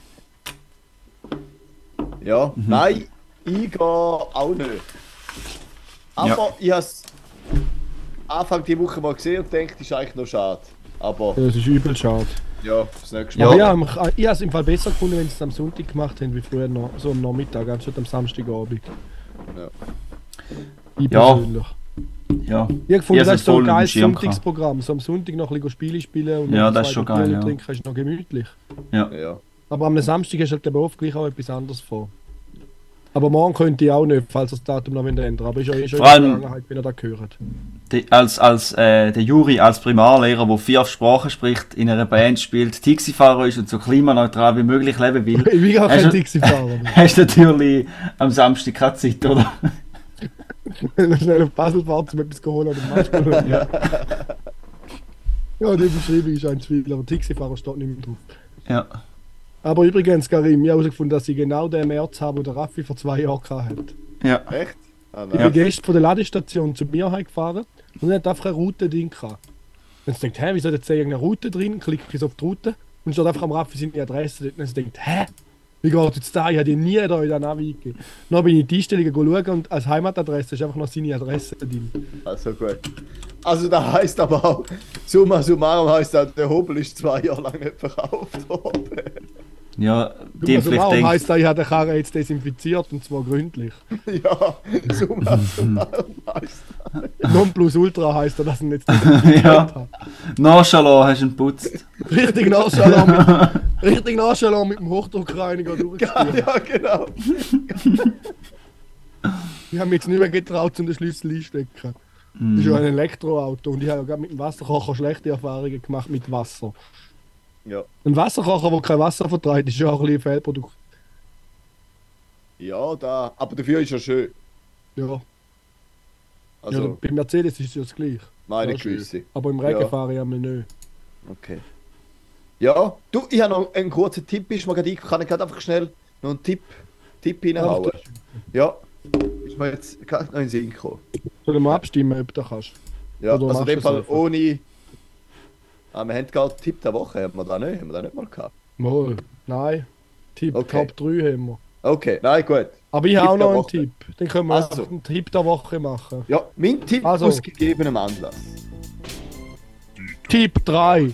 Ja, Mhm. nein, ich gehe auch nicht. Aber Ja. ich habe es Anfang die Woche mal gesehen und denke, das ist eigentlich noch schade. Aber Ja, das ist übel schade. ja, das nächste Ja. Mal. Aber ich habe ich habe es im Fall besser gefunden, wenn sie es am Sonntag gemacht haben, wie früher noch, so am Nachmittag, anstatt am Samstagabend. Ja. Ich Ja. persönlich. Ja. Ich habe gefunden, Ich habe das es ist so voll ein im geiles Schirm gehabt. Sonntagsprogramm. So am Sonntag noch ein bisschen Spiele spielen und Ja, noch das zwei ist schon Bier geil, ja. trinken, ist noch gemütlich. Ja. Ja. Aber am Samstag ist halt eben oft gleich auch etwas anderes vor. Aber morgen könnte ich auch nicht, falls das Datum noch ändern. Aber ist ja eh schon in Vor der allem- Vergangenheit, wenn ihr das gehört. Die, als als äh, der Juri als Primarlehrer, der vier Sprachen spricht, in einer Band spielt, Taxifahrer ist und so klimaneutral wie möglich leben will, Ich will gar Hast kein du- Taxifahrer. hast du natürlich am Samstag keine Zeit, oder? Wenn er schnell auf Basel fährt, um etwas zu holen oder Match zu holen. Ja. Ja, die Beschreibung ist ein zu viel, aber Taxifahrer steht nicht mehr drauf. Ja. Aber übrigens, Karim, ich habe herausgefunden, dass ich genau den März habe, den der Raffi vor zwei Jahren hatte. Ja. Echt? Ah, Ich nein. bin gestern von der Ladestation zu mir gefahren und er hat einfach ein Route-Ding gehabt. Und ich denkt, hä, wieso hat jetzt irgendeine Route drin? Klicke ich auf die Route und steht einfach am Raffi seine Adresse dort. Und ich denkt, hä? Wie geht jetzt da? Ich habe die nie da in der Navi gegeben. Dann bin ich in die Einstellungen schauen und als Heimatadresse ist einfach noch seine Adresse drin. Also gut. Also das heisst aber auch, summa summarum heisst auch, der Hobel ist zwei Jahre lang nicht verkauft worden. Ja, die Also vielleicht warum denkt, heisst das, ich habe den Karren jetzt desinfiziert und zwar gründlich. Ja, summa summarum heisst Nonplusultra heisst das, dass ich ihn jetzt desinfiziert ja, habe. nonchalant hast du ihn geputzt. Richtig nachschauen mit, richtig nachschauen mit dem Hochdruckreiniger das. durchgespielt. Ja, genau. Ich habe mich jetzt nicht mehr getraut, um den Schlüssel einstecken. Das ist ja ein Elektroauto und ich habe ja gerade mit dem Wasserkocher schlechte Erfahrungen gemacht mit Wasser. Ja. Ein Wasserkocher, der kein Wasser verträgt, ist ja auch ein bisschen ein Fehlprodukt. Ja, da. Aber dafür ist ja schön. Ja. Also, Ja, bei Mercedes ist es ja das gleiche. meine Ja, schön. Gewisse. Aber im Regen Ja. fahre ich einmal nicht. Okay. Ja, du, ich habe noch einen kurzen Tipp, ist mir gerade, ich kann ich gerade einfach schnell noch einen Tipp, Tipp reinhauen. Einfach Ja, ist mir jetzt gerade noch in den Sinn gekommen. Sollen wir abstimmen, ob du das kannst? Ja, Oder also in machst dem du Fall es einfach? ohne... Ah, wir haben gerade Tipp der Woche, haben wir da nicht, haben wir da nicht mal gehabt. Mal. Nein. Tipp Okay. Top drei haben wir. Okay, nein, gut. Aber ich Tipp habe auch der noch einen Woche. Tipp. Den können wir Also. einfach einen Tipp der Woche machen. Ja, mein Tipp Also. aus gegebenem Anlass. Tipp drei.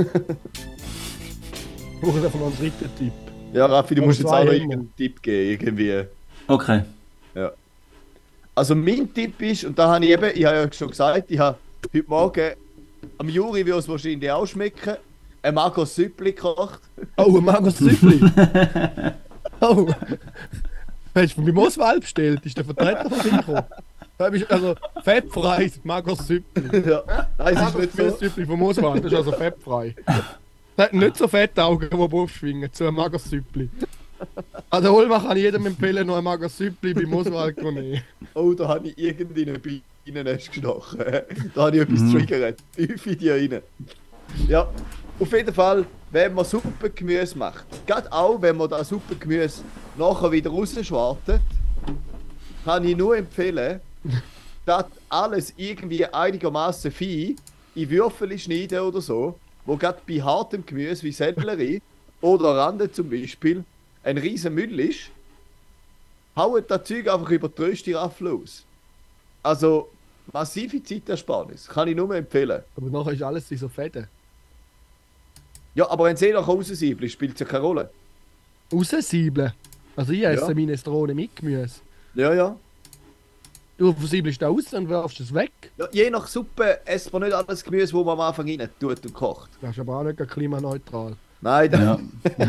Ich brauche einfach noch einen dritten Tipp. Ja, Raffi, du Aber musst jetzt zwei auch noch haben wir. irgendeinen Tipp geben, irgendwie. Okay. Also mein Tipp ist, und da habe ich eben, ich habe ja schon gesagt, ich habe heute Morgen, am Juri wird es wahrscheinlich auch schmecken, ein Marco Süppli gekocht. Oh, ein Mango Süppli. Oh. Hast du bei Moswald bestellt? Ist der Vertreter von dir gekommen? Da bist- Also, fettfrei, Mango Süppli. Ja, nein, es ist Mango nicht so. Süppli von Moswald, das ist also fettfrei. Das hat nicht so fette Augen, die aufschwingen, zu einem Mango Süppli. An der Holma kann ich jedem empfehlen, noch ein Mango Süppli bei Moswald zu nehmen. Oh, da habe ich irgendeine Bienennest gestochen. Da habe ich etwas Mhm. triggert. Tief in die rein. Ja, auf jeden Fall, wenn man Suppengemüse macht, gerade auch wenn man das Suppengemüse nachher wieder rausschwartet, kann ich nur empfehlen, dass alles irgendwie einigermaßen fein in Würfel schneiden oder so, wo gerade bei hartem Gemüse wie Sellerie oder Rande zum Beispiel ein riesen Müll ist, haut das Zeug einfach über die Rösti-Raffel aus. Also, massive Zeitersparnis. Kann ich nur empfehlen. Aber nachher ist alles in so Fäden. Ja, aber wenn sie nachher raussiebeln, spielt es ja keine Rolle. Raussiebeln. Also ich esse Ja. Minestrone mit Gemüse. Ja, ja. Du versiebelst da raus und wirfst es weg. Ja, je nach Suppe isst man nicht alles Gemüse, das man am Anfang rein tut und kocht. Das ist aber auch nicht klimaneutral. Nein, das Ja.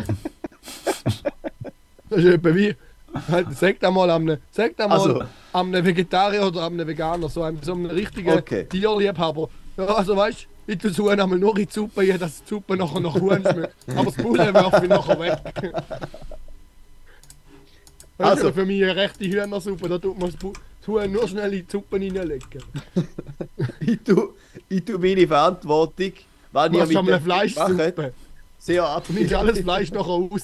Das ist etwa wie... Halt, sag da mal am sag da mal Also. am Vegetarier oder am Veganer, so einem, so einem richtigen Okay. Tierliebhaber. Ja, also weißt du, ich tue das Huhn einmal nur in die Suppe, ja, dass die Suppe nachher nach Huhn schmeckt. Aber das Bulle werfe ich nachher weg. Das Also. ist ja für mich eine rechte Hühnersuppe, da tut man das Bu- das Huhn nur schnell in die Suppe reinlegen. ich, tue, ich tue meine Verantwortung, wenn Du ihr hast schon mal eine dem macht, Fleischsuppe. sehr Du nimmst ab. alles Fleisch nachher raus.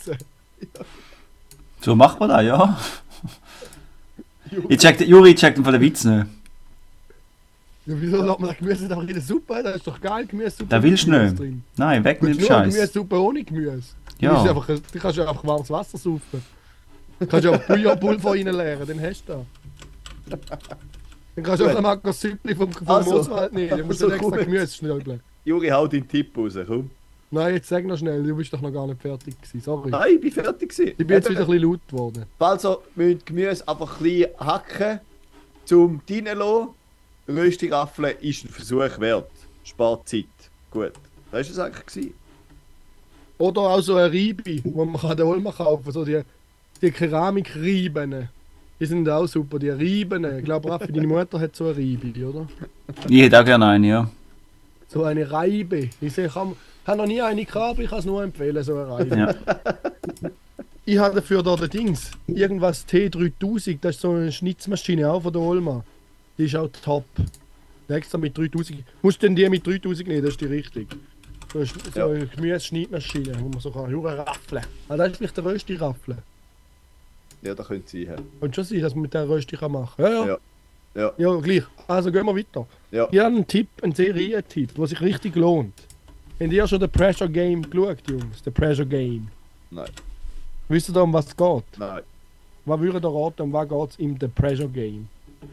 So macht man das, ja. Ich check, Juri checkt im Fall den Witz nicht. Ja, wieso lässt man das Gemüse doch in der Suppe? Das ist doch geil, Gemüsesuppe. Da willst du mit Gemüse nicht. drin. Nein, weg Du mit kannst dem nur Scheiß. Gemüsesuppe ohne Gemüse. Ja. Du, musst einfach, du kannst ja einfach warmes Wasser saufen. Du kannst ja auch Bouillonpulver reinleeren, dann hast du das. Dann kannst du auch Gut. ein Marco Süppli vom, vom Also. Moswald nehmen. Dann musst du Also, extra komm Gemüse jetzt. schnöbeln. Juri, hau deinen Tipp raus, komm. Nein, jetzt sag noch schnell, du bist doch noch gar nicht fertig gewesen. Sorry. Nein, ich bin fertig gewesen. Ich bin jetzt Eben, wieder ein bisschen laut geworden. Also müsst Gemüse einfach klein hacken, zum reinlassen. Rösti-Raffel ist ein Versuch wert. Spart Zeit. Gut. Das war es eigentlich. Gewesen. Oder auch so eine Reibe, die man an der Olma kaufen kann. So die, die Keramikreiben. Die sind auch super, die Reiben. Ich glaube, Raffi, deine Mutter hat so eine Reibe, oder? Ich hätte auch gerne eine, ja. So eine Reibe. Ich sehe, ich habe hab noch nie eine gehabt, aber ich kann es nur empfehlen, so eine Reibe. ja. Ich habe dafür da den Dings. Irgendwas T dreitausend, das ist so eine Schnitzmaschine auch von der Olma. Die ist auch top. Extra mit dreitausend. Musst du denn die mit dreitausend nehmen, das ist die richtig. So eine, Sch- so Ja. eine Gemüse-Schnittmaschine, wo man so kann. Hure Raffeln. Ah, das ist vielleicht der Rösti Raffeln. Ja, da könnte sie sein. Könnte schon sein, dass man mit der Rösti kann machen kann. Ja, ja. Ja. Ja. Ja, gleich. Also gehen wir weiter. Ja. Ich habe einen Tipp, einen Serientipp, der sich richtig lohnt. Habt ihr schon den Pressure Game geschaut, Jungs? Der Pressure Game. Nein. Wisst ihr, um was es geht? Nein. Was würdet ihr raten, um was geht es im The Pressure Game?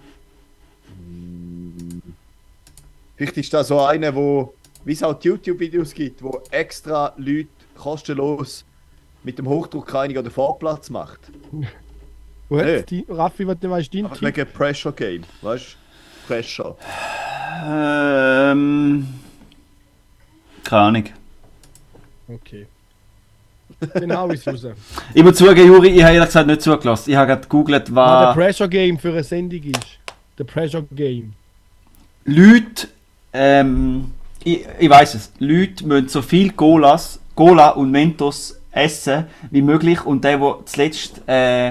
Vielleicht ist da so einer, wo, wie es auch die YouTube-Videos gibt, wo extra Leute kostenlos mit dem Hochdruckreiniger den Vorplatz macht. Wo Nee. hat's die, Raffi, was du weißt, dein Aber Tipp? wegen Pressure Game, weißt du? Pressure. Ähm. Keine Ahnung. Okay. Dann hau ich's raus. Ich muss zugeben, Juri, ich habe ehrlich gesagt nicht zugelassen. Ich habe gerade gegoogelt, Was was der Pressure Game für eine Sendung ist. The Pressure Game. Leute. Ähm. Ich, ich weiß es. Leute müssen so viel Colas, Cola und Mentos essen wie möglich und der, der zuletzt äh,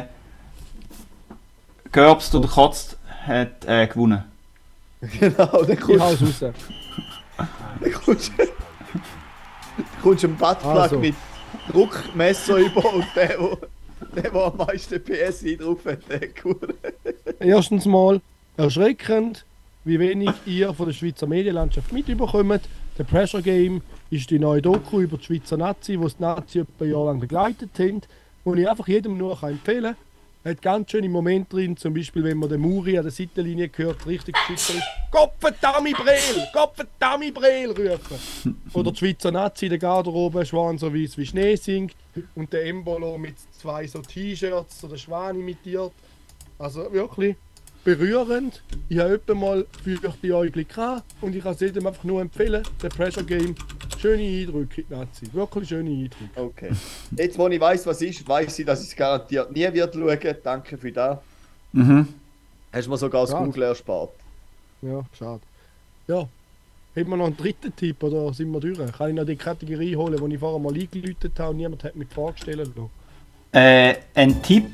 gerbst oder kotzt, hat äh, gewonnen. Genau, dann Ich kommst hau's raus. dann kommst du dann kommst du einen Buttplug Also. mit Druckmesser über und der, wo, der, der am meisten P S I drauf hat, der hat gewonnen. Erstens mal erschreckend, wie wenig ihr von der Schweizer Medienlandschaft mitbekommt. The Pressure Game ist die neue Doku über die Schweizer Nazi, die die Nazi etwa ein Jahr lang begleitet haben, die ich einfach jedem nur kann empfehlen kann. Hat ganz schöne Momente drin, zum Beispiel wenn man den Muri an der Seitenlinie hört, richtig geschützt ist. «Gottverdammt Breel! Gottverdammt Breel!» rufen. Oder die Schweizer Nazi in der Garderobe, Schwan so weiss wie Schnee singt und der Embolo mit zwei so T-Shirts oder Schwan imitiert. Also wirklich berührend. Ich habe etwa mal feuchte Äugel gehabt und ich kann es jedem einfach nur empfehlen. The Pressure Game. Schöne Eindrücke in die Nazi. Wirklich schöne Eindrücke. Okay. Jetzt, wo ich weiss, was ist, weiss ich, dass ich es garantiert nie wird schauen. Danke für das. Mhm. Hast du mir sogar das Schade. Google erspart. Ja, schade. Ja. Haben wir noch einen dritten Tipp oder sind wir durch? Kann ich noch die Kategorie holen, die ich vorher mal eingeläutet habe und niemand hat mich vorgestellt lassen? Äh, ein Tipp?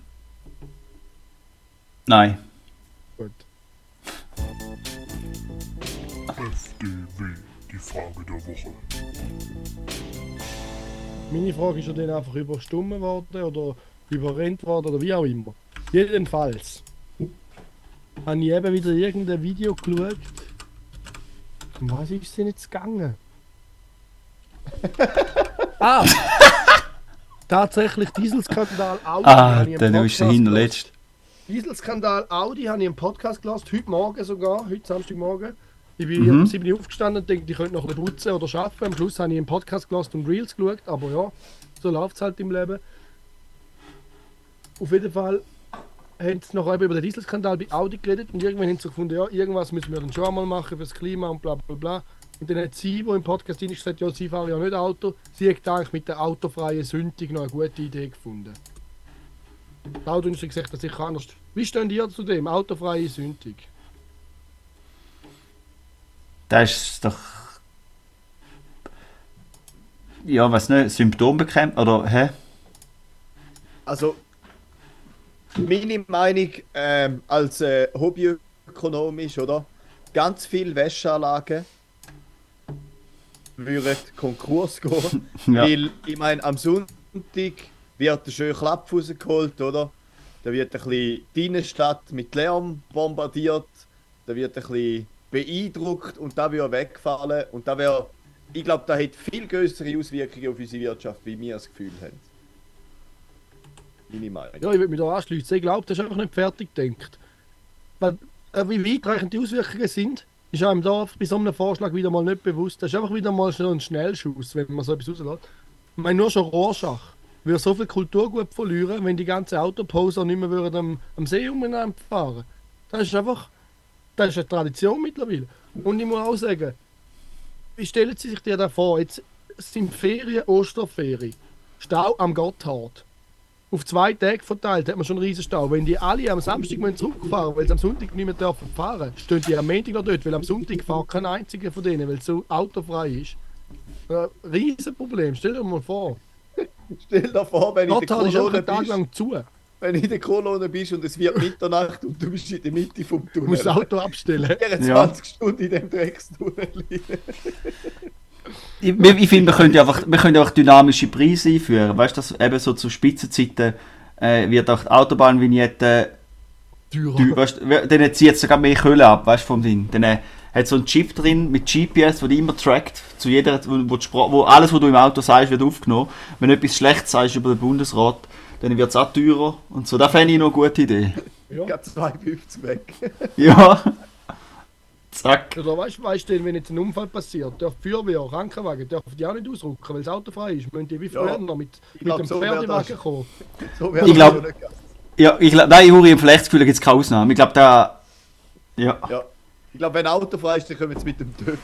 Nein. Gut. F D W, die Frage der Woche. Meine Frage ist ja dann einfach überstimmt worden oder überrennt worden oder wie auch immer. Jedenfalls habe ich eben wieder irgendein Video geschaut. Um was ist es denn jetzt gegangen? ah! Tatsächlich Dieselskandal Audi. Ah, habe ich im dann ist der Podcast hinterletzt. Dieselskandal Audi habe ich im Podcast gelassen, heute Morgen sogar, heute Samstagmorgen. Ich bin Mhm. um sieben Uhr aufgestanden und dachte, ich könnte noch ein bisschen putzen oder arbeiten. Am Schluss habe ich im Podcast gelassen und Reels geschaut, aber ja, so läuft es halt im Leben. Auf jeden Fall haben sie noch über den Dieselskandal bei Audi geredet und irgendwann haben sie gefunden, ja, irgendwas müssen wir dann schon einmal machen fürs Klima und bla bla bla. Und dann hat sie, die im Podcast drin ist, gesagt, ja, sie fahren ja nicht Auto. Sie hat eigentlich mit der autofreien Sündig noch eine gute Idee gefunden. Die Autoindustrie gesagt, dass ich anders. Wie stehen ihr zu dem? Autofreie Sündig? Das ist doch. Ja, was nicht, Symptombekämpfung oder hä? Also, meine Meinung ähm, als äh, Hobbyökonomisch, oder? Ganz viele Wäscheanlagen würden Konkurs gehen. Ja. Weil, ich meine, am Sonntag wird ein schöner Klapp rausgeholt, oder? Da wird ein bisschen die Innenstadt mit Lärm bombardiert. Da wird ein bisschen beeindruckt und da würde wegfallen. Und da wäre, ich glaube, da hat viel größere Auswirkungen auf unsere Wirtschaft, wie wir das Gefühl haben. Meine Meinung. Ja, ich würde mich da anschließen. Ich glaube, das ist einfach nicht fertig gedacht. Weil, äh, wie weitreichend die Auswirkungen sind, ist einem da bei so einem Vorschlag wieder mal nicht bewusst. Das ist einfach wieder mal so ein Schnellschuss, wenn man so etwas rauslässt. Ich meine, nur schon Rorschach würde so viel Kulturgut verlieren, wenn die ganzen Autoposer nicht mehr würden am, am See umeinander fahren. Das ist einfach, das ist eine Tradition mittlerweile. Und ich muss auch sagen, wie stellen Sie sich dir da vor? Jetzt sind Ferien, Osterferien, Stau am Gotthard. Auf zwei Tage verteilt hat man schon einen riesen Stau. Wenn die alle am Samstag müssen zurückfahren, weil sie am Sonntag nicht mehr dürfen fahren, stehen die am Montag noch dort, weil am Sonntag fährt kein einziger von denen, weil es so autofrei ist. Ein riesen Problem, stell dir mal vor. Stell dir vor, wenn du in der Gotthard ist einfach Kolonne einen Tag bist, lang zu. wenn du in der Kolonne bist und es wird Mitternacht und du bist in der Mitte vom Du musst das Tunnel. Auto abstellen. vierundzwanzig Stunden in dem Dreckstunnel. Ich, ich finde, wir können ja einfach, wir können ja auch dynamische Preise einführen. Weißt du, dass eben so zu Spitzenzeiten äh, wird auch die Autobahnvignette teurer. Du, weißt, dann zieht es sogar mehr Kohle ab, weißt du, vom Ding. Dann äh, hat so einen Chip drin mit G P S, der dich immer trackt, zu jeder, wo, wo, die Spra- wo alles, was du im Auto sagst, wird aufgenommen. Wenn du etwas Schlechtes sagst über den Bundesrat, dann wird es auch teurer und so. Das fände ich noch eine gute Idee. Ja. Geht zwei fünfzig weg. Ja. Zack. Oder weißt du, weißt du, wenn jetzt ein Unfall passiert, darf die Feuerwehr, Krankenwagen, dürfen die auch nicht ausrücken, weil das Auto frei ist. Müssen die wie früher Ja. noch mit, Ich mit glaub, dem so wär Pferdewagen das- kommen. So wäre Ich das glaub- schon nicht gegangen. Ja, ich glaube, nein, Uri, im Flechtsgefühl gibt es keine Ausnahme. Ich glaube, da. Ja. Ja. Ich glaube, wenn ein Auto frei ist, dann kommen wir jetzt mit dem TÜV.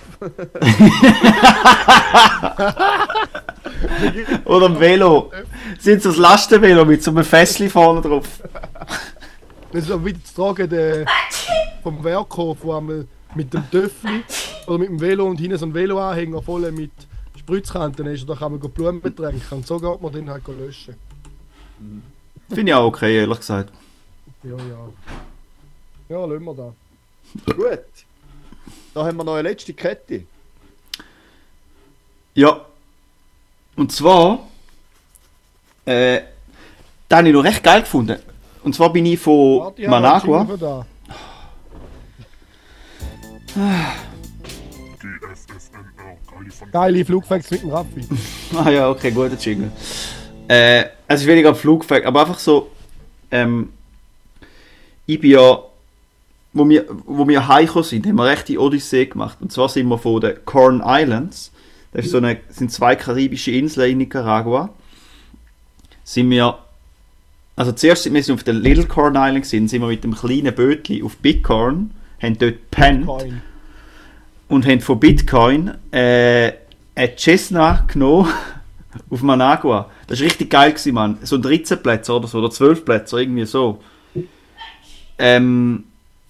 Oder ein Velo. Sind so ein Lastenvelo mit so einem Fässli vorne drauf. Das ist auch wieder zu tragen der, vom Werkhof, wo einmal mit dem Töffli oder mit dem Velo und hinten so ein Veloanhänger voll mit Spritzkanten ist. Da kann man gut Blumen betränken und so geht man den halt löschen. Finde ich auch okay, ehrlich gesagt. Ja, ja. Ja, lassen wir da. Gut. Da haben wir noch eine letzte Kette. Ja. Und zwar. Äh. Das habe ich noch recht geil gefunden. Und zwar bin ich von Warte, ich habe einen Managua. Jingle für da. G F F M R, geile von Geile Flugfacts mit dem Raffi. Ah ja, okay, guter Jingle. Äh, es ist weniger ein Flugfakt, aber einfach so. Ähm, ich bin ja. Wo wir, wo wir heimgekommen sind, haben wir recht die Odyssee gemacht. Und zwar sind wir von den Corn Islands. Das ist so eine, sind zwei karibische Inseln in Nicaragua. Sind wir. Also zuerst sind wir auf der Little Corn Island gewesen, sind wir mit dem kleinen Bötli auf Bitcoin, haben dort gepennt Coin. und haben von Bitcoin äh, eine Cessna genommen auf Managua. Das war richtig geil gewesen, Mann. So ein dreizehn Plätze oder so, oder zwölf Plätze, irgendwie so. Ähm,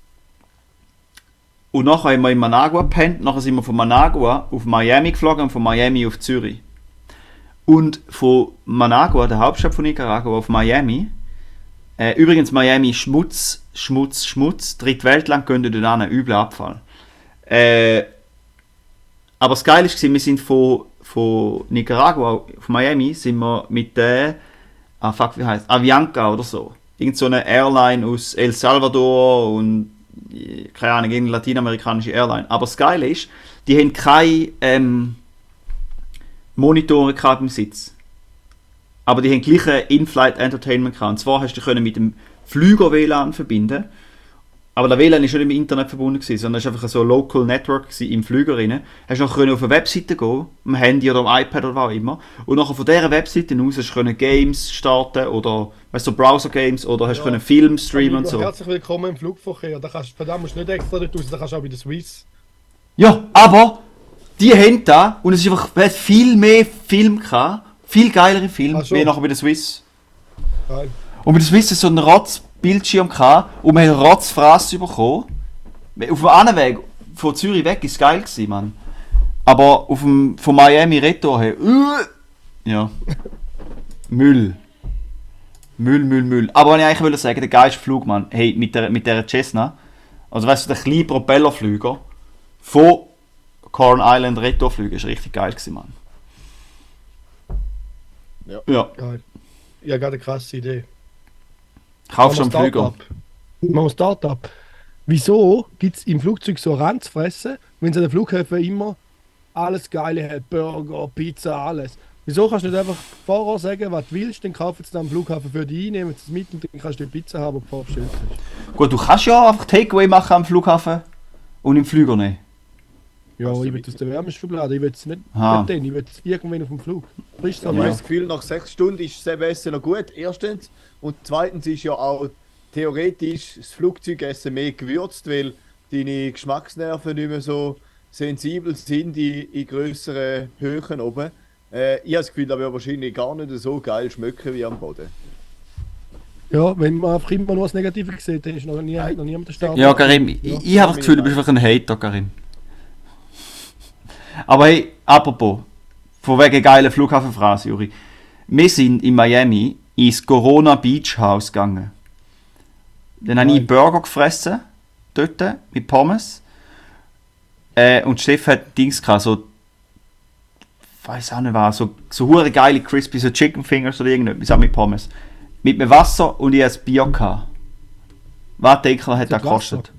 und nachher haben wir in Managua gepennt, nachher sind wir von Managua auf Miami geflogen und von Miami auf Zürich. Und von Managua, der Hauptstadt von Nicaragua, auf Miami. Äh, übrigens, Miami Schmutz, Schmutz, Schmutz. Drittweltland gehen dort an, übler Abfall. Äh, aber das Geile war, wir sind von, von Nicaragua auf Miami sind wir mit der, ah fuck, wie heißt Avianca oder so. Irgend so eine Airline aus El Salvador und keine Ahnung, irgendeine lateinamerikanische Airline. Aber das Geile ist, die haben keine ähm, Monitore gehabt im Sitz. Aber die haben gleich ein In-Flight Entertainment gehabt. Und zwar hast du können mit dem Flüger W L A N verbinden. Aber der W L A N ist nicht im Internet verbunden gewesen, sondern es war einfach so ein Local Network im Flüger rein. Hast du noch können auf eine Webseite gehen, am Handy oder am iPad oder was auch immer. Und nachher von dieser Webseite aus hast du können Games starten oder weißt du, so Browser-Games oder hast du Ja. können Film streamen und Amigo, so. Herzlich willkommen im Flugverkehr. Da kannst, von dem musst du nicht extra dort raus, da kannst du auch bei der Swiss. Ja, aber die haben da und es ist einfach es hat viel mehr Film gehabt, viel geilere Filme, Ach so. wie nachher bei der Swiss. Geil. Und bei der Swiss ist so ein Rotz-Bildschirm gehabt und wir haben Rotzfraß bekommen. Auf dem anderen Weg von Zürich weg ist geil gewesen, Mann. Aber auf dem von Miami Retour her, uh, ja, Müll. Müll, Müll, Müll. Aber was ich eigentlich wollte sagen, der geilste Flug, Mann, hey, mit der, mit der Cessna, also weißt du, der kleine Propellerflüger von Corn Island Retour fliegen, ist richtig geil gewesen, Mann. Ja. Ja, Geil. Ja, gerade eine krasse Idee. kaufst du einen Machen wir Flüger. Start-up. Machen wir ein Start-up. Wieso gibt es im Flugzeug so Ranzfressen, wenn es an den Flughäfen immer alles Geile hat? Burger, Pizza, alles. Wieso kannst du nicht einfach vorher sagen, was du willst, dann kaufen sie dann am Flughafen für dich ein, nehmen sie es mit und dann kannst du die Pizza haben, die du vorbestellt hast. Gut, du kannst ja einfach Takeaway machen am Flughafen und im Flüger nehmen. Ja, Kannst du ich will aus der Wärmeschublade, ich will es nicht, Ah. nicht dann, ich will es irgendwann auf dem Flug. Frisch Ich habe ja. das Gefühl, nach sechs Stunden ist das Essen noch gut. Erstens. Und zweitens ist ja auch theoretisch das Flugzeugessen mehr gewürzt, weil deine Geschmacksnerven nicht mehr so sensibel sind in, in grösseren Höhen oben. Äh, ich habe das Gefühl, das wird wahrscheinlich gar nicht so geil schmecken wie am Boden. Ja, wenn man einfach immer nur das Negative sieht, dann ist noch, nie, noch niemand der Start. Ja, Karim, ich, Ja. ich habe das Gefühl, du bist einfach ein Hater, Karim. Aber hey, apropos, von wegen geiler Flughafenphrase, Juri. Wir sind in Miami ins Corona Beach House gegangen. Dann habe ich Geil. Burger gefressen, dort, mit Pommes. Äh, und Steff hat Dings gehabt, so, weiß auch nicht was, so, so hure geile Crispy, so Chicken Fingers oder irgendetwas, auch mit Pommes. Mit einem Wasser und ich hatte ein Bier gehabt. Was denkt ihr, hat Das das gekostet?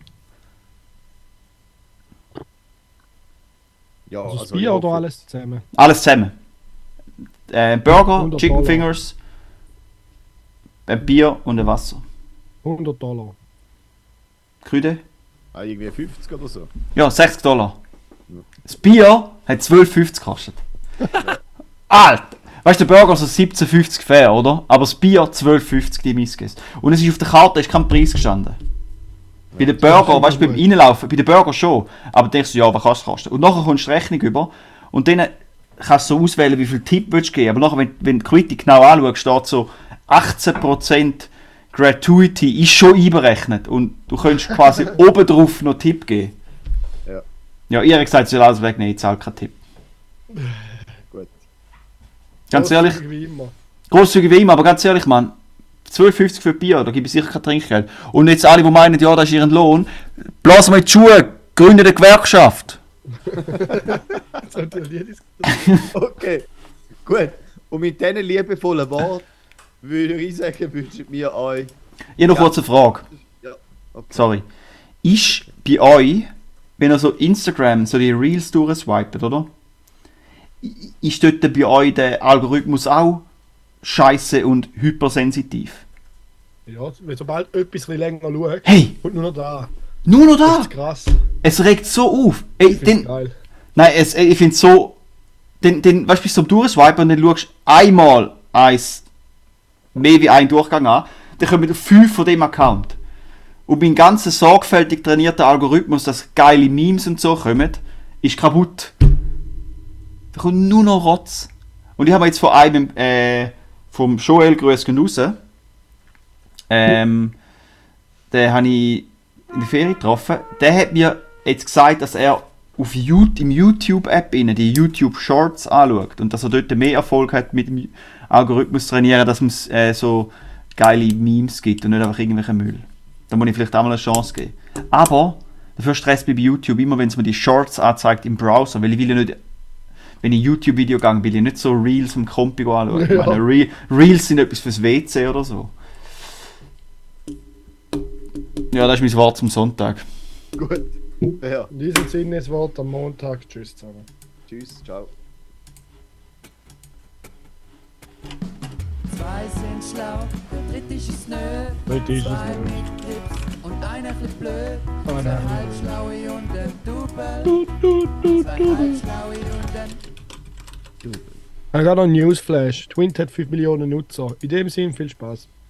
Ja, Also das also ich Bier oder hoffe- alles zusammen? Alles zusammen. Äh, Burger, hundert Chicken Dollar. Fingers, ein Bier und ein Wasser. hundert Dollar. Krüde? Ah, irgendwie fünfzig oder so. Ja, sechzig Dollar. Das Bier hat zwölf fünfzig gekostet. Alter! Weißt du, der Burger so siebzehn fünfzig fair, oder? Aber das Bier zwölf fünfzig die Missges. Und es ist auf der Karte ist kein Preis gestanden. Bei den das ist Burger, immer weißt du, beim gut. Reinlaufen, bei den Burger schon. Aber dann denkst du, ja, was kann es kosten? Und nachher kommst du die Rechnung über und dann kannst du so auswählen, wie viel Tipp willst du geben. Aber nachher, wenn, wenn du die Quittung genau anschaust, steht so achtzehn Prozent Gratuity ist schon einberechnet. Und du könntest quasi oben drauf noch Tipp geben. Ja. Ja, ihr habt gesagt, sie soll alles wegnehmen, ich zahle keinen Tipp. Gut. Grosszügig Ganz ehrlich, Wie immer. grosszügig wie immer, aber ganz ehrlich, Mann, zwölf fünfzig für Bier, da gebe ich sicher kein Trinkgeld. Und jetzt alle, die meinen, ja, das ist ihren Lohn, blasen wir in die Schuhe, gründen eine Gewerkschaft. Das hat ja nie diskutiert. Okay, gut. Und mit diesen liebevollen Worten würde ich sagen, wünschen wir euch. Ich habe noch Ja. kurz eine Frage. Ja, okay. Sorry. Ist bei euch, wenn ihr so Instagram, so die Reels durchswipet, oder? I- Ist dort bei euch der Algorithmus auch scheiße und hypersensitiv? Ja, wenn sobald etwas ein bisschen länger schaut, Hey, kommt nur noch da. nur noch Das da! ist krass. Es regt so auf. Ey, Ich find's den, geil. nein, es, ich finde so. Den, den, weißt du, bist du so am Durchswipen und dann schaust du einmal eins, mehr wie einen Durchgang an, dann kommen fünf von dem Account. Und mein ganzer sorgfältig trainierter Algorithmus, dass geile Memes und so kommen, ist kaputt. Da kommt nur noch Rotz. Und ich habe jetzt von einem, äh, vom Joel, Grüß gehen raus, ähm, den habe ich in der Ferie getroffen, der hat mir jetzt gesagt, dass er auf YouTube, im YouTube-App innen die YouTube Shorts anschaut und dass er dort mehr Erfolg hat mit dem Algorithmus trainieren, dass es äh, so geile Memes gibt und nicht einfach irgendwelchen Müll. Da muss ich vielleicht auch mal eine Chance geben. Aber dafür stresst mich bei YouTube immer, wenn es mir die Shorts anzeigt im Browser, weil ich will ja nicht, wenn ich YouTube-Video gehe, will ich nicht so Reels vom Kompi anschauen. Ja. Ich meine, Re Reels sind etwas fürs W C oder so. Ja, das ist mein Wort zum Sonntag. Gut. Ja, In diesem Sinne das Wort am Montag. Tschüss zusammen. tschüss, ciao. Zwei sind schlau, der dritte ist nö. Dritte ist Zwei nö. mit Grips und einer chli blöd. Einer Zwei mit- halbschlaue und ein Double. Zwei halbschlaue und ein Ich habe gerade noch einen Newsflash. Twint hat fünf Millionen Nutzer. In dem Sinne viel Spaß.